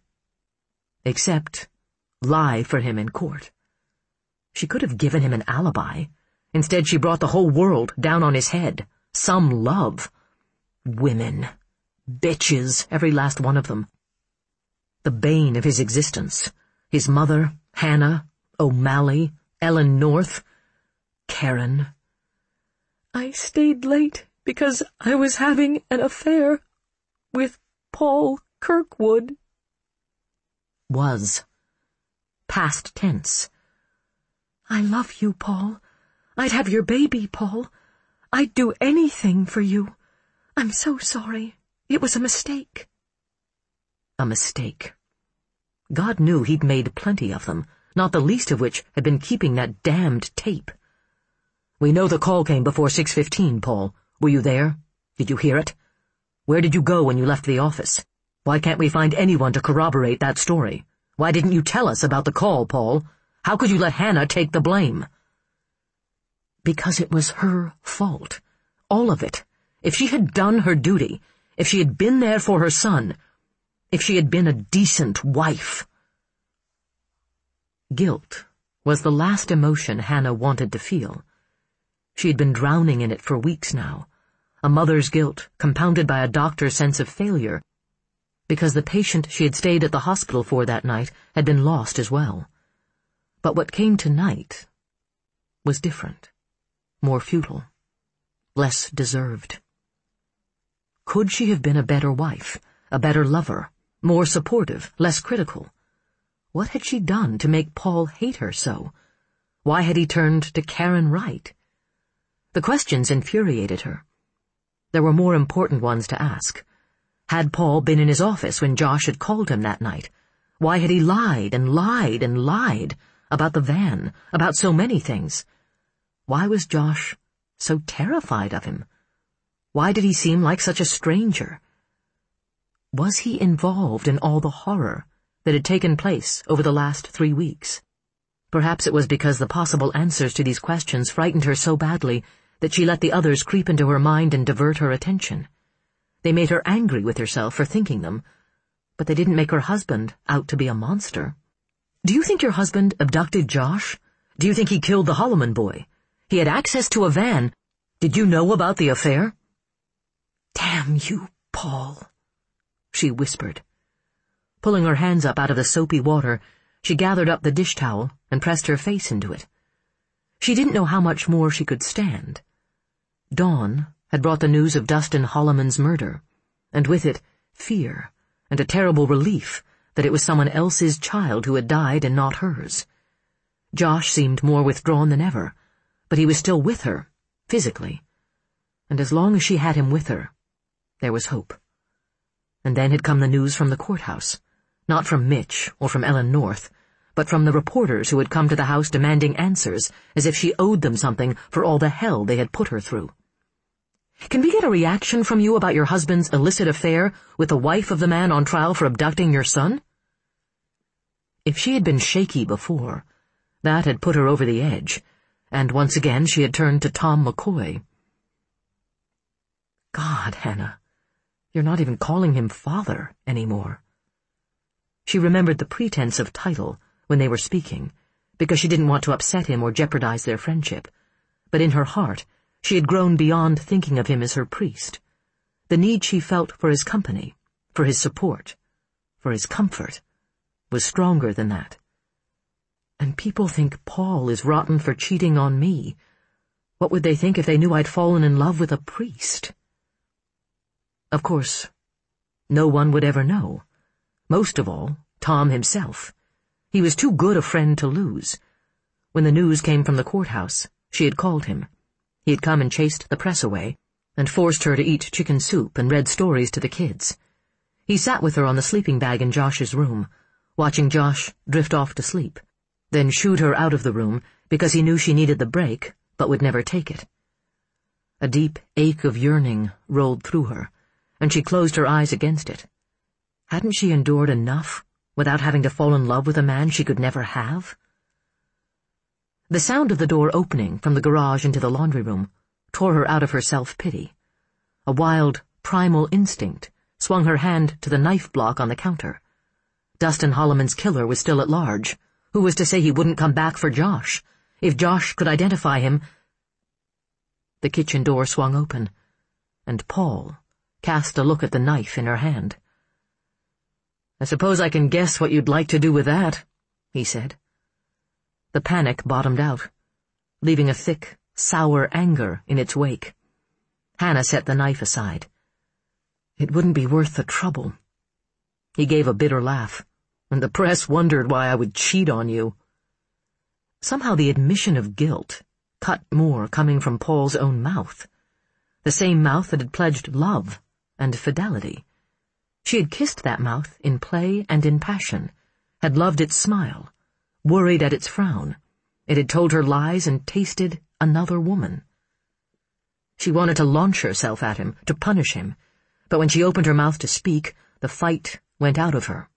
Except lie for him in court. She could have given him an alibi. Instead, she brought the whole world down on his head. Some love. Women. Bitches, every last one of them. The bane of his existence. His mother, Hannah, O'Malley, Ellen North, Karen. "I stayed late because I was having an affair with Paul Kirkwood." Was. Past tense. "I love you, Paul. I'd have your baby, Paul. I'd do anything for you. I'm so sorry. It was a mistake." A mistake. God knew he'd made plenty of them, not the least of which had been keeping that damned tape. "We know the call came before six fifteen, Paul. Were you there? Did you hear it? Where did you go when you left the office? Why can't we find anyone to corroborate that story? Why didn't you tell us about the call, Paul? How could you let Hannah take the blame?" Because it was her fault. All of it. If she had done her duty, if she had been there for her son, if she had been a decent wife. Guilt was the last emotion Hannah wanted to feel. She had been drowning in it for weeks now, a mother's guilt compounded by a doctor's sense of failure, because the patient she had stayed at the hospital for that night had been lost as well. But what came tonight was different, more futile, less deserved. Could she have been a better wife, a better lover, more supportive, less critical? What had she done to make Paul hate her so? Why had he turned to Karen Wright? The questions infuriated her. There were more important ones to ask. Had Paul been in his office when Josh had called him that night? Why had he lied and lied and lied about the van, about so many things? Why was Josh so terrified of him? Why did he seem like such a stranger? Was he involved in all the horror that had taken place over the last three weeks? Perhaps it was because the possible answers to these questions frightened her so badly that she let the others creep into her mind and divert her attention. They made her angry with herself for thinking them, but they didn't make her husband out to be a monster. "Do you think your husband abducted Josh? Do you think he killed the Holloman boy? He had access to a van. Did you know about the affair?" "Damn you, Paul," she whispered. Pulling her hands up out of the soapy water, she gathered up the dish towel and pressed her face into it. She didn't know how much more she could stand. Dawn had brought the news of Dustin Holloman's murder, and with it fear and a terrible relief that it was someone else's child who had died and not hers. Josh seemed more withdrawn than ever, but he was still with her, physically. And as long as she had him with her, there was hope. And then had come the news from the courthouse, not from Mitch or from Ellen North, but from the reporters who had come to the house demanding answers, as if she owed them something for all the hell they had put her through. "Can we get a reaction from you about your husband's illicit affair with the wife of the man on trial for abducting your son?" If she had been shaky before, that had put her over the edge, and once again she had turned to Tom McCoy. "God, Hannah, you're not even calling him father anymore." She remembered the pretense of title when they were speaking, because she didn't want to upset him or jeopardize their friendship, but in her heart she had grown beyond thinking of him as her priest. The need she felt for his company, for his support, for his comfort, was stronger than that. "And people think Paul is rotten for cheating on me. What would they think if they knew I'd fallen in love with a priest?" Of course, no one would ever know. Most of all, Tom himself. He was too good a friend to lose. When the news came from the courthouse, she had called him. He had come and chased the press away, and forced her to eat chicken soup and read stories to the kids. He sat with her on the sleeping bag in Josh's room, watching Josh drift off to sleep, then shooed her out of the room because he knew she needed the break, but would never take it. A deep ache of yearning rolled through her, and she closed her eyes against it. Hadn't she endured enough without having to fall in love with a man she could never have? The sound of the door opening from the garage into the laundry room tore her out of her self-pity. A wild, primal instinct swung her hand to the knife block on the counter. Dustin Holloman's killer was still at large. Who was to say he wouldn't come back for Josh? If Josh could identify him... The kitchen door swung open, and Paul cast a look at the knife in her hand. "I suppose I can guess what you'd like to do with that," he said. The panic bottomed out, leaving a thick, sour anger in its wake. Hannah set the knife aside. "It wouldn't be worth the trouble." He gave a bitter laugh. "And the press wondered why I would cheat on you." Somehow the admission of guilt cut more coming from Paul's own mouth, the same mouth that had pledged love and fidelity. She had kissed that mouth in play and in passion, had loved its smile, worried at its frown. It had told her lies and tasted another woman. She wanted to launch herself at him, to punish him, but when she opened her mouth to speak, the fight went out of her.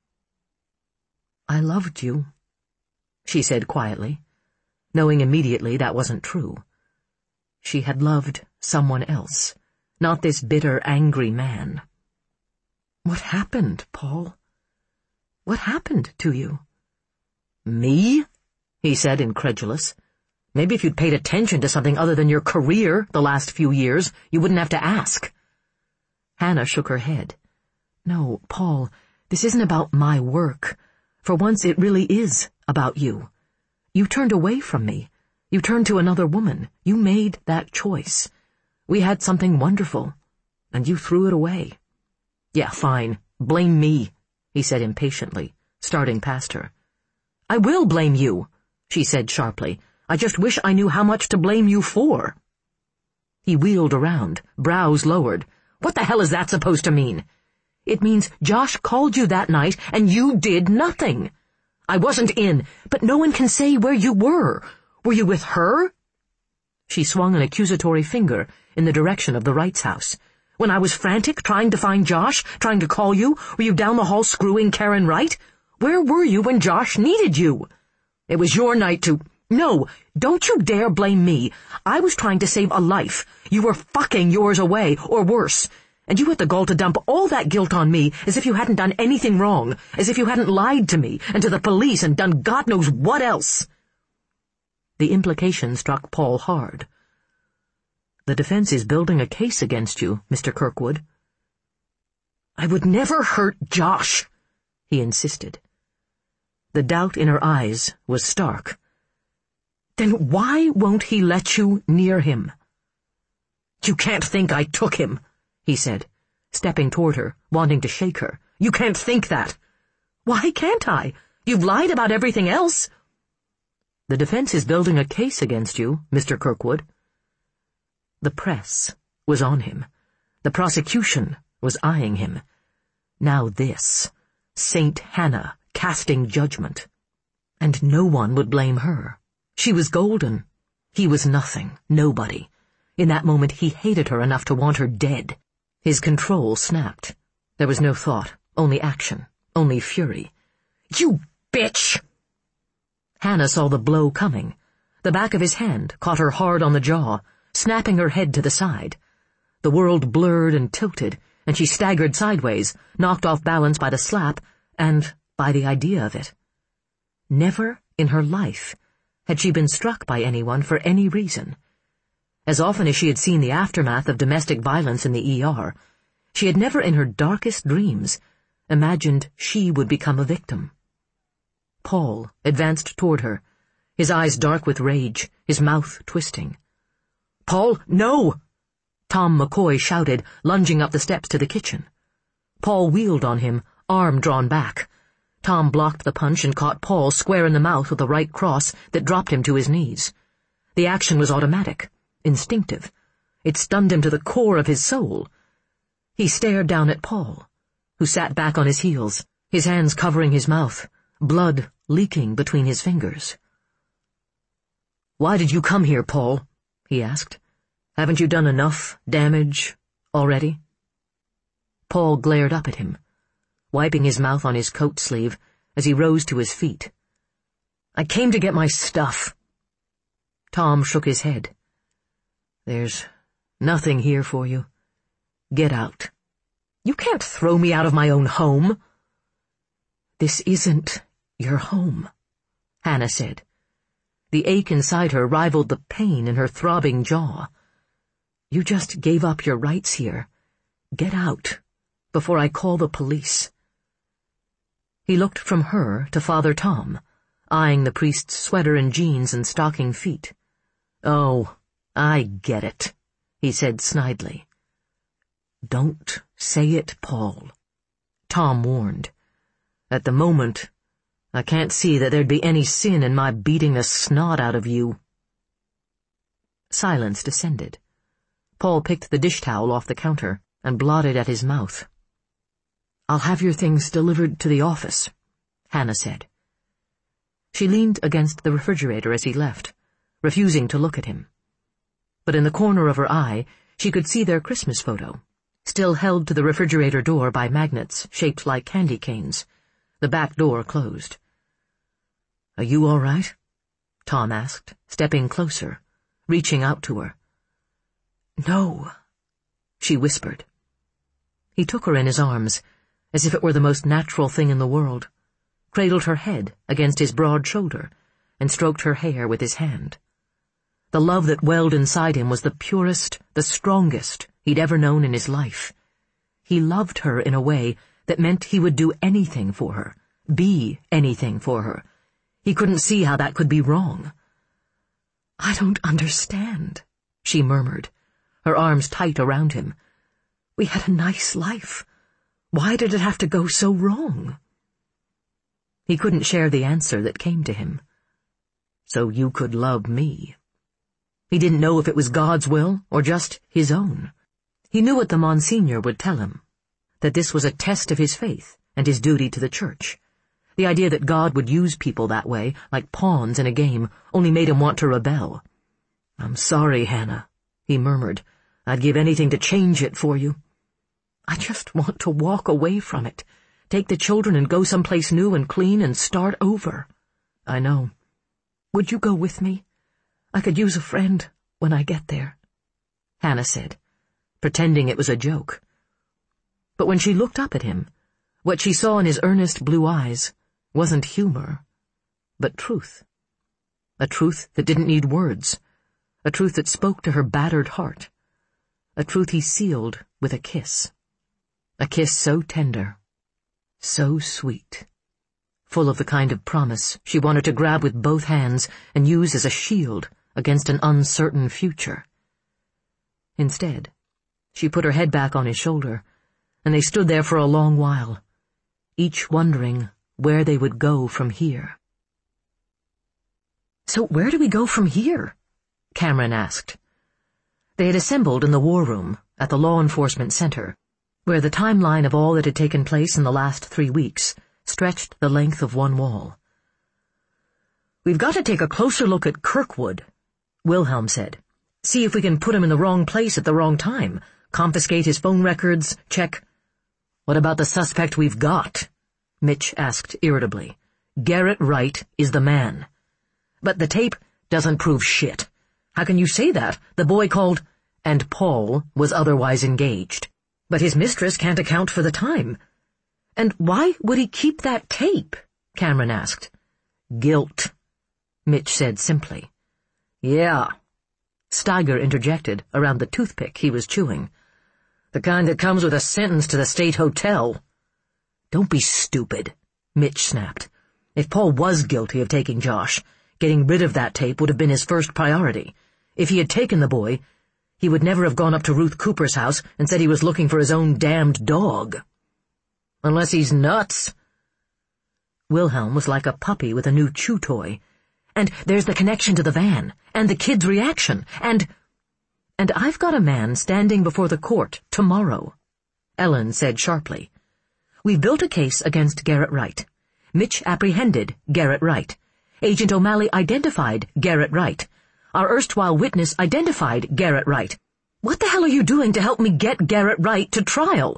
"I loved you," she said quietly, knowing immediately that wasn't true. She had loved someone else, not this bitter, angry man. "What happened, Paul? What happened to you?" "Me?" he said, incredulous. "Maybe if you'd paid attention to something other than your career the last few years, you wouldn't have to ask." Hannah shook her head. "No, Paul, this isn't about my work. For once it really is about you. You turned away from me. You turned to another woman. You made that choice. We had something wonderful, and you threw it away." "Yeah, fine. Blame me," he said impatiently, starting past her. "I will blame you," she said sharply. "I just wish I knew how much to blame you for." He wheeled around, brows lowered. "What the hell is that supposed to mean?" "It means Josh called you that night and you did nothing. I wasn't in, but no one can say where you were. Were you with her?" She swung an accusatory finger in the direction of the Wrights' house. "When I was frantic, trying to find Josh, trying to call you, were you down the hall screwing Karen Wright? Where were you when Josh needed you? It was your night to... No, don't you dare blame me. I was trying to save a life. You were fucking yours away, or worse. And you had the gall to dump all that guilt on me as if you hadn't done anything wrong, as if you hadn't lied to me and to the police and done God knows what else." The implication struck Paul hard. "The defense is building a case against you, Mister Kirkwood." "I would never hurt Josh," he insisted. The doubt in her eyes was stark. "Then why won't he let you near him?" "You can't think I took him," he said, stepping toward her, wanting to shake her. "You can't think that." "Why can't I? You've lied about everything else." The defense is building a case against you, Mister Kirkwood. The press was on him. The prosecution was eyeing him. Now this, Saint Hannah casting judgment. And no one would blame her. She was golden. He was nothing, nobody. In that moment he hated her enough to want her dead. His control snapped. There was no thought, only action, only fury. "You bitch!" Hannah saw the blow coming. The back of his hand caught her hard on the jaw, snapping her head to the side. The world blurred and tilted, and she staggered sideways, knocked off balance by the slap and by the idea of it. Never in her life had she been struck by anyone for any reason. As often as she had seen the aftermath of domestic violence in the E R, she had never in her darkest dreams imagined she would become a victim. Paul advanced toward her, his eyes dark with rage, his mouth twisting. "Paul, no!" Tom McCoy shouted, lunging up the steps to the kitchen. Paul wheeled on him, arm drawn back. Tom blocked the punch and caught Paul square in the mouth with a right cross that dropped him to his knees. The action was automatic, instinctive. It stunned him to the core of his soul. He stared down at Paul, who sat back on his heels, his hands covering his mouth, blood leaking between his fingers. "Why did you come here, Paul?" he asked. "Haven't you done enough damage already?" Paul glared up at him, wiping his mouth on his coat sleeve as he rose to his feet. "I came to get my stuff." Tom shook his head. "There's nothing here for you. Get out." "You can't throw me out of my own home." "This isn't your home," Hannah said. The ache inside her rivaled the pain in her throbbing jaw. "You just gave up your rights here. Get out, before I call the police." He looked from her to Father Tom, eyeing the priest's sweater and jeans and stocking feet. "Oh, I get it," he said snidely. "Don't say it, Paul," Tom warned. "At the moment, I can't see that there'd be any sin in my beating the snot out of you." Silence descended. Paul picked the dish towel off the counter and blotted at his mouth. "I'll have your things delivered to the office," Hannah said. She leaned against the refrigerator as he left, refusing to look at him. But in the corner of her eye, she could see their Christmas photo, still held to the refrigerator door by magnets shaped like candy canes. The back door closed. "Are you all right?" Tom asked, stepping closer, reaching out to her. "No," she whispered. He took her in his arms, as if it were the most natural thing in the world, cradled her head against his broad shoulder, and stroked her hair with his hand. The love that welled inside him was the purest, the strongest he'd ever known in his life. He loved her in a way that meant he would do anything for her, be anything for her. He couldn't see how that could be wrong. "I don't understand," she murmured, her arms tight around him. "We had a nice life. Why did it have to go so wrong?" He couldn't share the answer that came to him. "So you could love me." He didn't know if it was God's will or just his own. He knew what the Monsignor would tell him, that this was a test of his faith and his duty to the church. The idea that God would use people that way, like pawns in a game, only made him want to rebel. "I'm sorry, Hannah," he murmured. "I'd give anything to change it for you." "I just want to walk away from it, take the children and go someplace new and clean and start over." "I know." "Would you go with me? I could use a friend when I get there," Hannah said, pretending it was a joke. But when she looked up at him, what she saw in his earnest blue eyes wasn't humor, but truth. A truth that didn't need words, a truth that spoke to her battered heart, a truth he sealed with a kiss. A kiss so tender, so sweet, full of the kind of promise she wanted to grab with both hands and use as a shield against an uncertain future. Instead, she put her head back on his shoulder, and they stood there for a long while, each wondering where they would go from here. "So where do we go from here?" Cameron asked. They had assembled in the war room at the law enforcement center, where the timeline of all that had taken place in the last three weeks stretched the length of one wall. "We've got to take a closer look at Kirkwood," Wilhelm said. "See if we can put him in the wrong place at the wrong time, confiscate his phone records, check—" "What about the suspect we've got?" Mitch asked irritably. "Garrett Wright is the man." "But the tape doesn't prove shit. How can you say that? The boy called—" "And Paul was otherwise engaged. But his mistress can't account for the time." "And why would he keep that tape?" Cameron asked. "Guilt," Mitch said simply. "Yeah," Steiger interjected around the toothpick he was chewing. "The kind that comes with a sentence to the state hotel." "Don't be stupid," Mitch snapped. "If Paul was guilty of taking Josh, getting rid of that tape would have been his first priority. If he had taken the boy, he would never have gone up to Ruth Cooper's house and said he was looking for his own damned dog." "Unless he's nuts." Wilhelm was like a puppy with a new chew toy. "And there's the connection to the van, and the kid's reaction, and—" "And I've got a man standing before the court tomorrow," Ellen said sharply. "We've built a case against Garrett Wright. Mitch apprehended Garrett Wright. Agent O'Malley identified Garrett Wright. Our erstwhile witness identified Garrett Wright. What the hell are you doing to help me get Garrett Wright to trial?"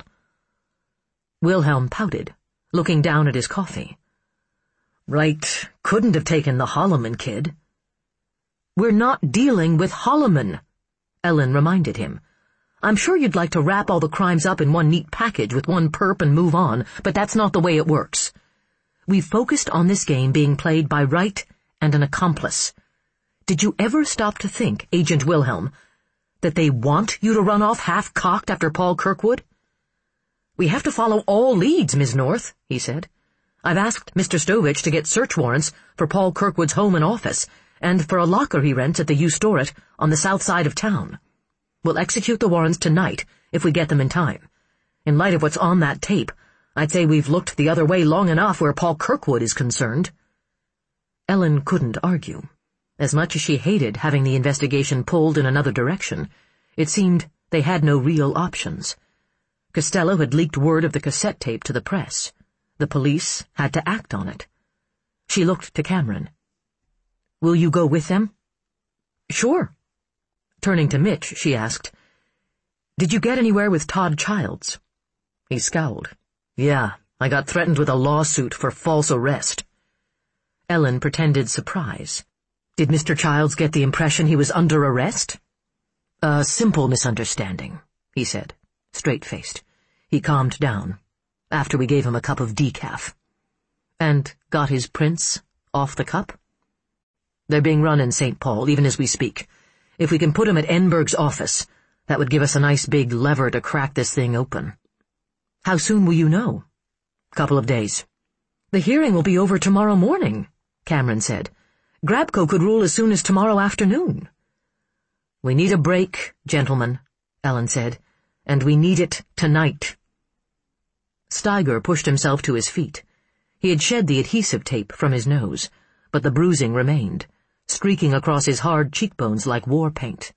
Wilhelm pouted, looking down at his coffee. "Wright couldn't have taken the Holloman kid." "We're not dealing with Holloman," Ellen reminded him. "I'm sure you'd like to wrap all the crimes up in one neat package with one perp and move on, but that's not the way it works. We've focused on this game being played by Wright and an accomplice. Did you ever stop to think, Agent Wilhelm, that they want you to run off half-cocked after Paul Kirkwood?" "We have to follow all leads, Miz North," he said. "I've asked Mister Stovich to get search warrants for Paul Kirkwood's home and office, and for a locker he rents at the U-Storit on the south side of town. We'll execute the warrants tonight, if we get them in time. In light of what's on that tape, I'd say we've looked the other way long enough where Paul Kirkwood is concerned." Ellen couldn't argue. As much as she hated having the investigation pulled in another direction, it seemed they had no real options. Costello had leaked word of the cassette tape to the press. The police had to act on it. She looked to Cameron. "Will you go with them?" "Sure." Turning to Mitch, she asked, "Did you get anywhere with Todd Childs?" He scowled. "Yeah, I got threatened with a lawsuit for false arrest." Ellen pretended surprise. "Did Mister Childs get the impression he was under arrest?" "A simple misunderstanding," he said, straight-faced. He calmed down, after we gave him a cup of decaf. "And got his prints off the cup?" "They're being run in Saint Paul, even as we speak. If we can put him at Enberg's office, that would give us a nice big lever to crack this thing open." "How soon will you know?" "Couple of days." "The hearing will be over tomorrow morning," Cameron said. "Grabko could rule as soon as tomorrow afternoon." "We need a break, gentlemen," Ellen said, "and we need it tonight." Steiger pushed himself to his feet. He had shed the adhesive tape from his nose, but the bruising remained, streaking across his hard cheekbones like war paint.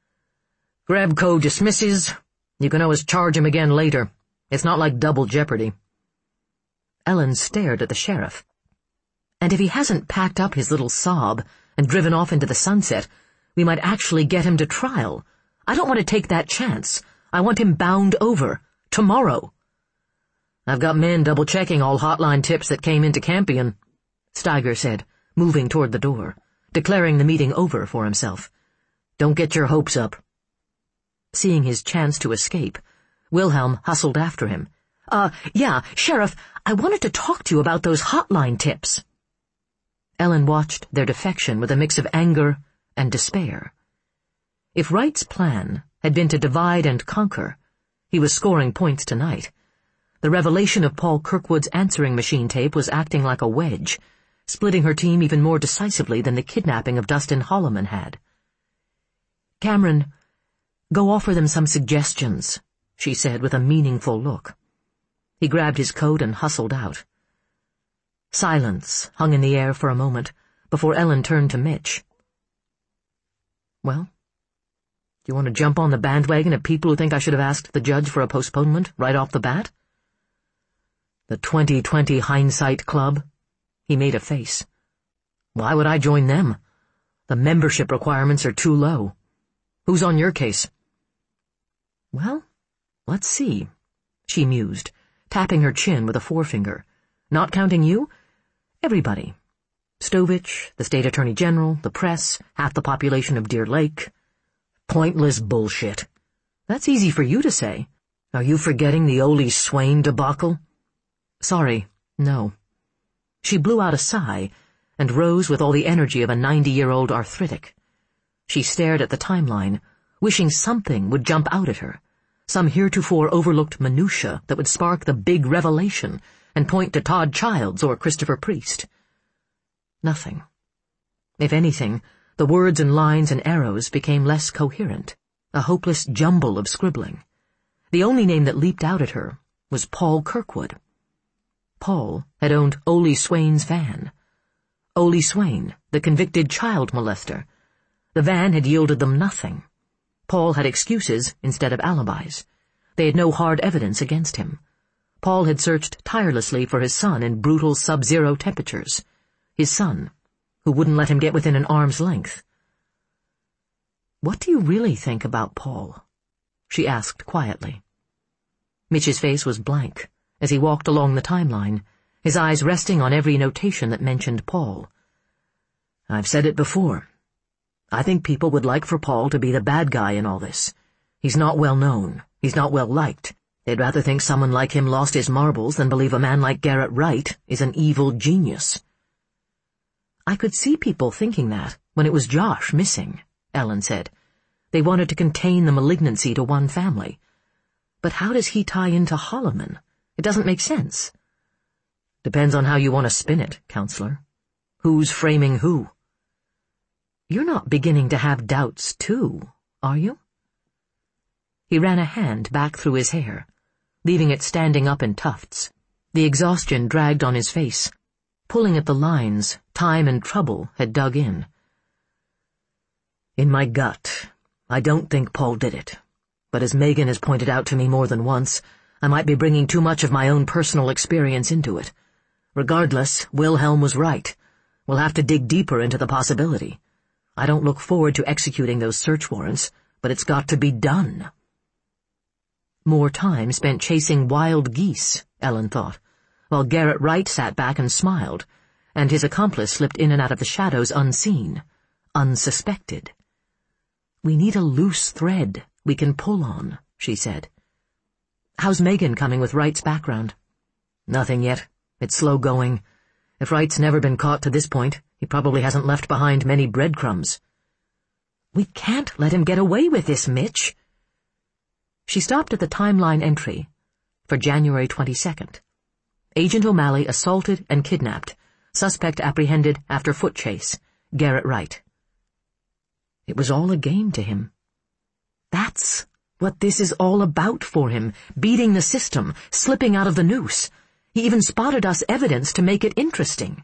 "Grabko dismisses. You can always charge him again later. It's not like double jeopardy." Ellen stared at the sheriff. "And if he hasn't packed up his little sob and driven off into the sunset, we might actually get him to trial. I don't want to take that chance. I want him bound over. Tomorrow." "I've got men double-checking all hotline tips that came into Campion," Steiger said, moving toward the door, declaring the meeting over for himself. "Don't get your hopes up." Seeing his chance to escape, Wilhelm hustled after him. Uh, yeah, Sheriff, I wanted to talk to you about those hotline tips." Ellen watched their defection with a mix of anger and despair. If Wright's plan had been to divide and conquer, he was scoring points tonight. The revelation of Paul Kirkwood's answering machine tape was acting like a wedge, splitting her team even more decisively than the kidnapping of Dustin Holloman had. "Cameron, go offer them some suggestions," she said with a meaningful look. He grabbed his coat and hustled out. Silence hung in the air for a moment, before Ellen turned to Mitch. "Well, do you want to jump on the bandwagon of people who think I should have asked the judge for a postponement right off the bat? The twenty twenty Hindsight Club?" He made a face. "Why would I join them? The membership requirements are too low. Who's on your case?" "Well, let's see," she mused, tapping her chin with a forefinger. "Not counting you? Everybody. Stovich, the state attorney general, the press, half the population of Deer Lake." "Pointless bullshit." "That's easy for you to say. Are you forgetting the Ole Swain debacle?" "Sorry, no." She blew out a sigh and rose with all the energy of a ninety-year-old arthritic. She stared at the timeline, wishing something would jump out at her, some heretofore overlooked minutia that would spark the big revelation and point to Todd Childs or Christopher Priest. Nothing. If anything, the words and lines and arrows became less coherent, a hopeless jumble of scribbling. The only name that leaped out at her was Paul Kirkwood. Paul had owned Ole Swain's van. Ole Swain, the convicted child molester. The van had yielded them nothing. Paul had excuses instead of alibis. They had no hard evidence against him. Paul had searched tirelessly for his son in brutal sub-zero temperatures. His son, who wouldn't let him get within an arm's length. "What do you really think about Paul?" she asked quietly. Mitch's face was blank as he walked along the timeline, his eyes resting on every notation that mentioned Paul. "I've said it before. I think people would like for Paul to be the bad guy in all this. He's not well known. He's not well liked. They'd rather think someone like him lost his marbles than believe a man like Garrett Wright is an evil genius." "I could see people thinking that when it was Josh missing," Ellen said. "They wanted to contain the malignancy to one family. But how does he tie into Holloman? It doesn't make sense." "Depends on how you want to spin it, counselor. Who's framing who?" "You're not beginning to have doubts, too, are you?" He ran a hand back through his hair, leaving it standing up in tufts. The exhaustion dragged on his face, pulling at the lines time and trouble had dug in. "In my gut, I don't think Paul did it. But as Megan has pointed out to me more than once, I might be bringing too much of my own personal experience into it. Regardless, Wilhelm was right. We'll have to dig deeper into the possibility. I don't look forward to executing those search warrants, but it's got to be done." More time spent chasing wild geese, Ellen thought, while Garrett Wright sat back and smiled, and his accomplice slipped in and out of the shadows unseen, unsuspected. "We need a loose thread we can pull on," she said. "How's Megan coming with Wright's background?" "Nothing yet. It's slow going. If Wright's never been caught to this point, he probably hasn't left behind many breadcrumbs." "We can't let him get away with this, Mitch." She stopped at the timeline entry for January twenty-second. Agent O'Malley assaulted and kidnapped. Suspect apprehended after foot chase. Garrett Wright. It was all a game to him. That's what this is all about for him, beating the system, slipping out of the noose. He even spotted us evidence to make it interesting.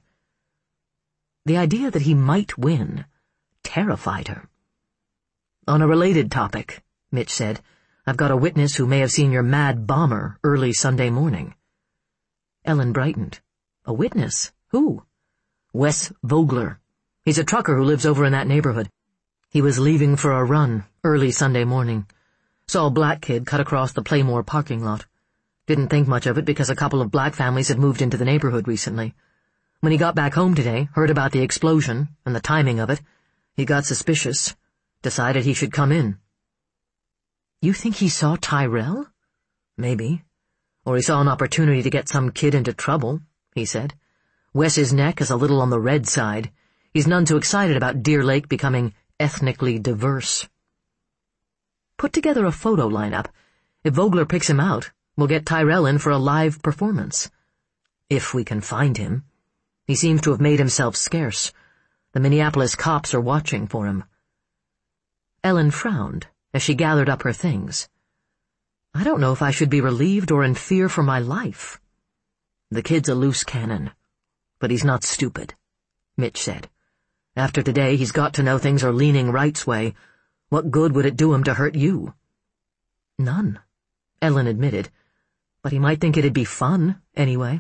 The idea that he might win terrified her. "On a related topic," Mitch said, "I've got a witness who may have seen your mad bomber early Sunday morning." Ellen brightened. "A witness? Who?" "Wes Vogler. He's a trucker who lives over in that neighborhood. He was leaving for a run early Sunday morning. Saw a black kid cut across the Playmore parking lot. Didn't think much of it because a couple of black families had moved into the neighborhood recently. When he got back home today, heard about the explosion and the timing of it, he got suspicious, decided he should come in." "You think he saw Tyrell?" "Maybe. Or he saw an opportunity to get some kid into trouble," he said. "Wes's neck is a little on the red side. He's none too excited about Deer Lake becoming ethnically diverse." "Put together a photo lineup. If Vogler picks him out, we'll get Tyrell in for a live performance. If we can find him. He seems to have made himself scarce. The Minneapolis cops are watching for him." Ellen frowned as she gathered up her things. "I don't know if I should be relieved or in fear for my life." "The kid's a loose cannon, but he's not stupid," Mitch said. After today, he's got to know things are leaning Wright's way. What good would it do him to hurt you? None, Ellen admitted, but he might think it'd be fun, anyway.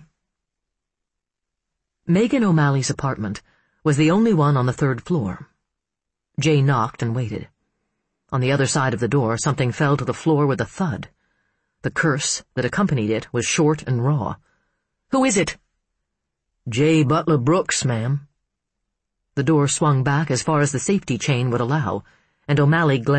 Megan O'Malley's apartment was the only one on the third floor. Jay knocked and waited. On the other side of the door, something fell to the floor with a thud. The curse that accompanied it was short and raw. "Who is it?" "Jay Butler Brooks, ma'am." The door swung back as far as the safety chain would allow, and O'Malley glared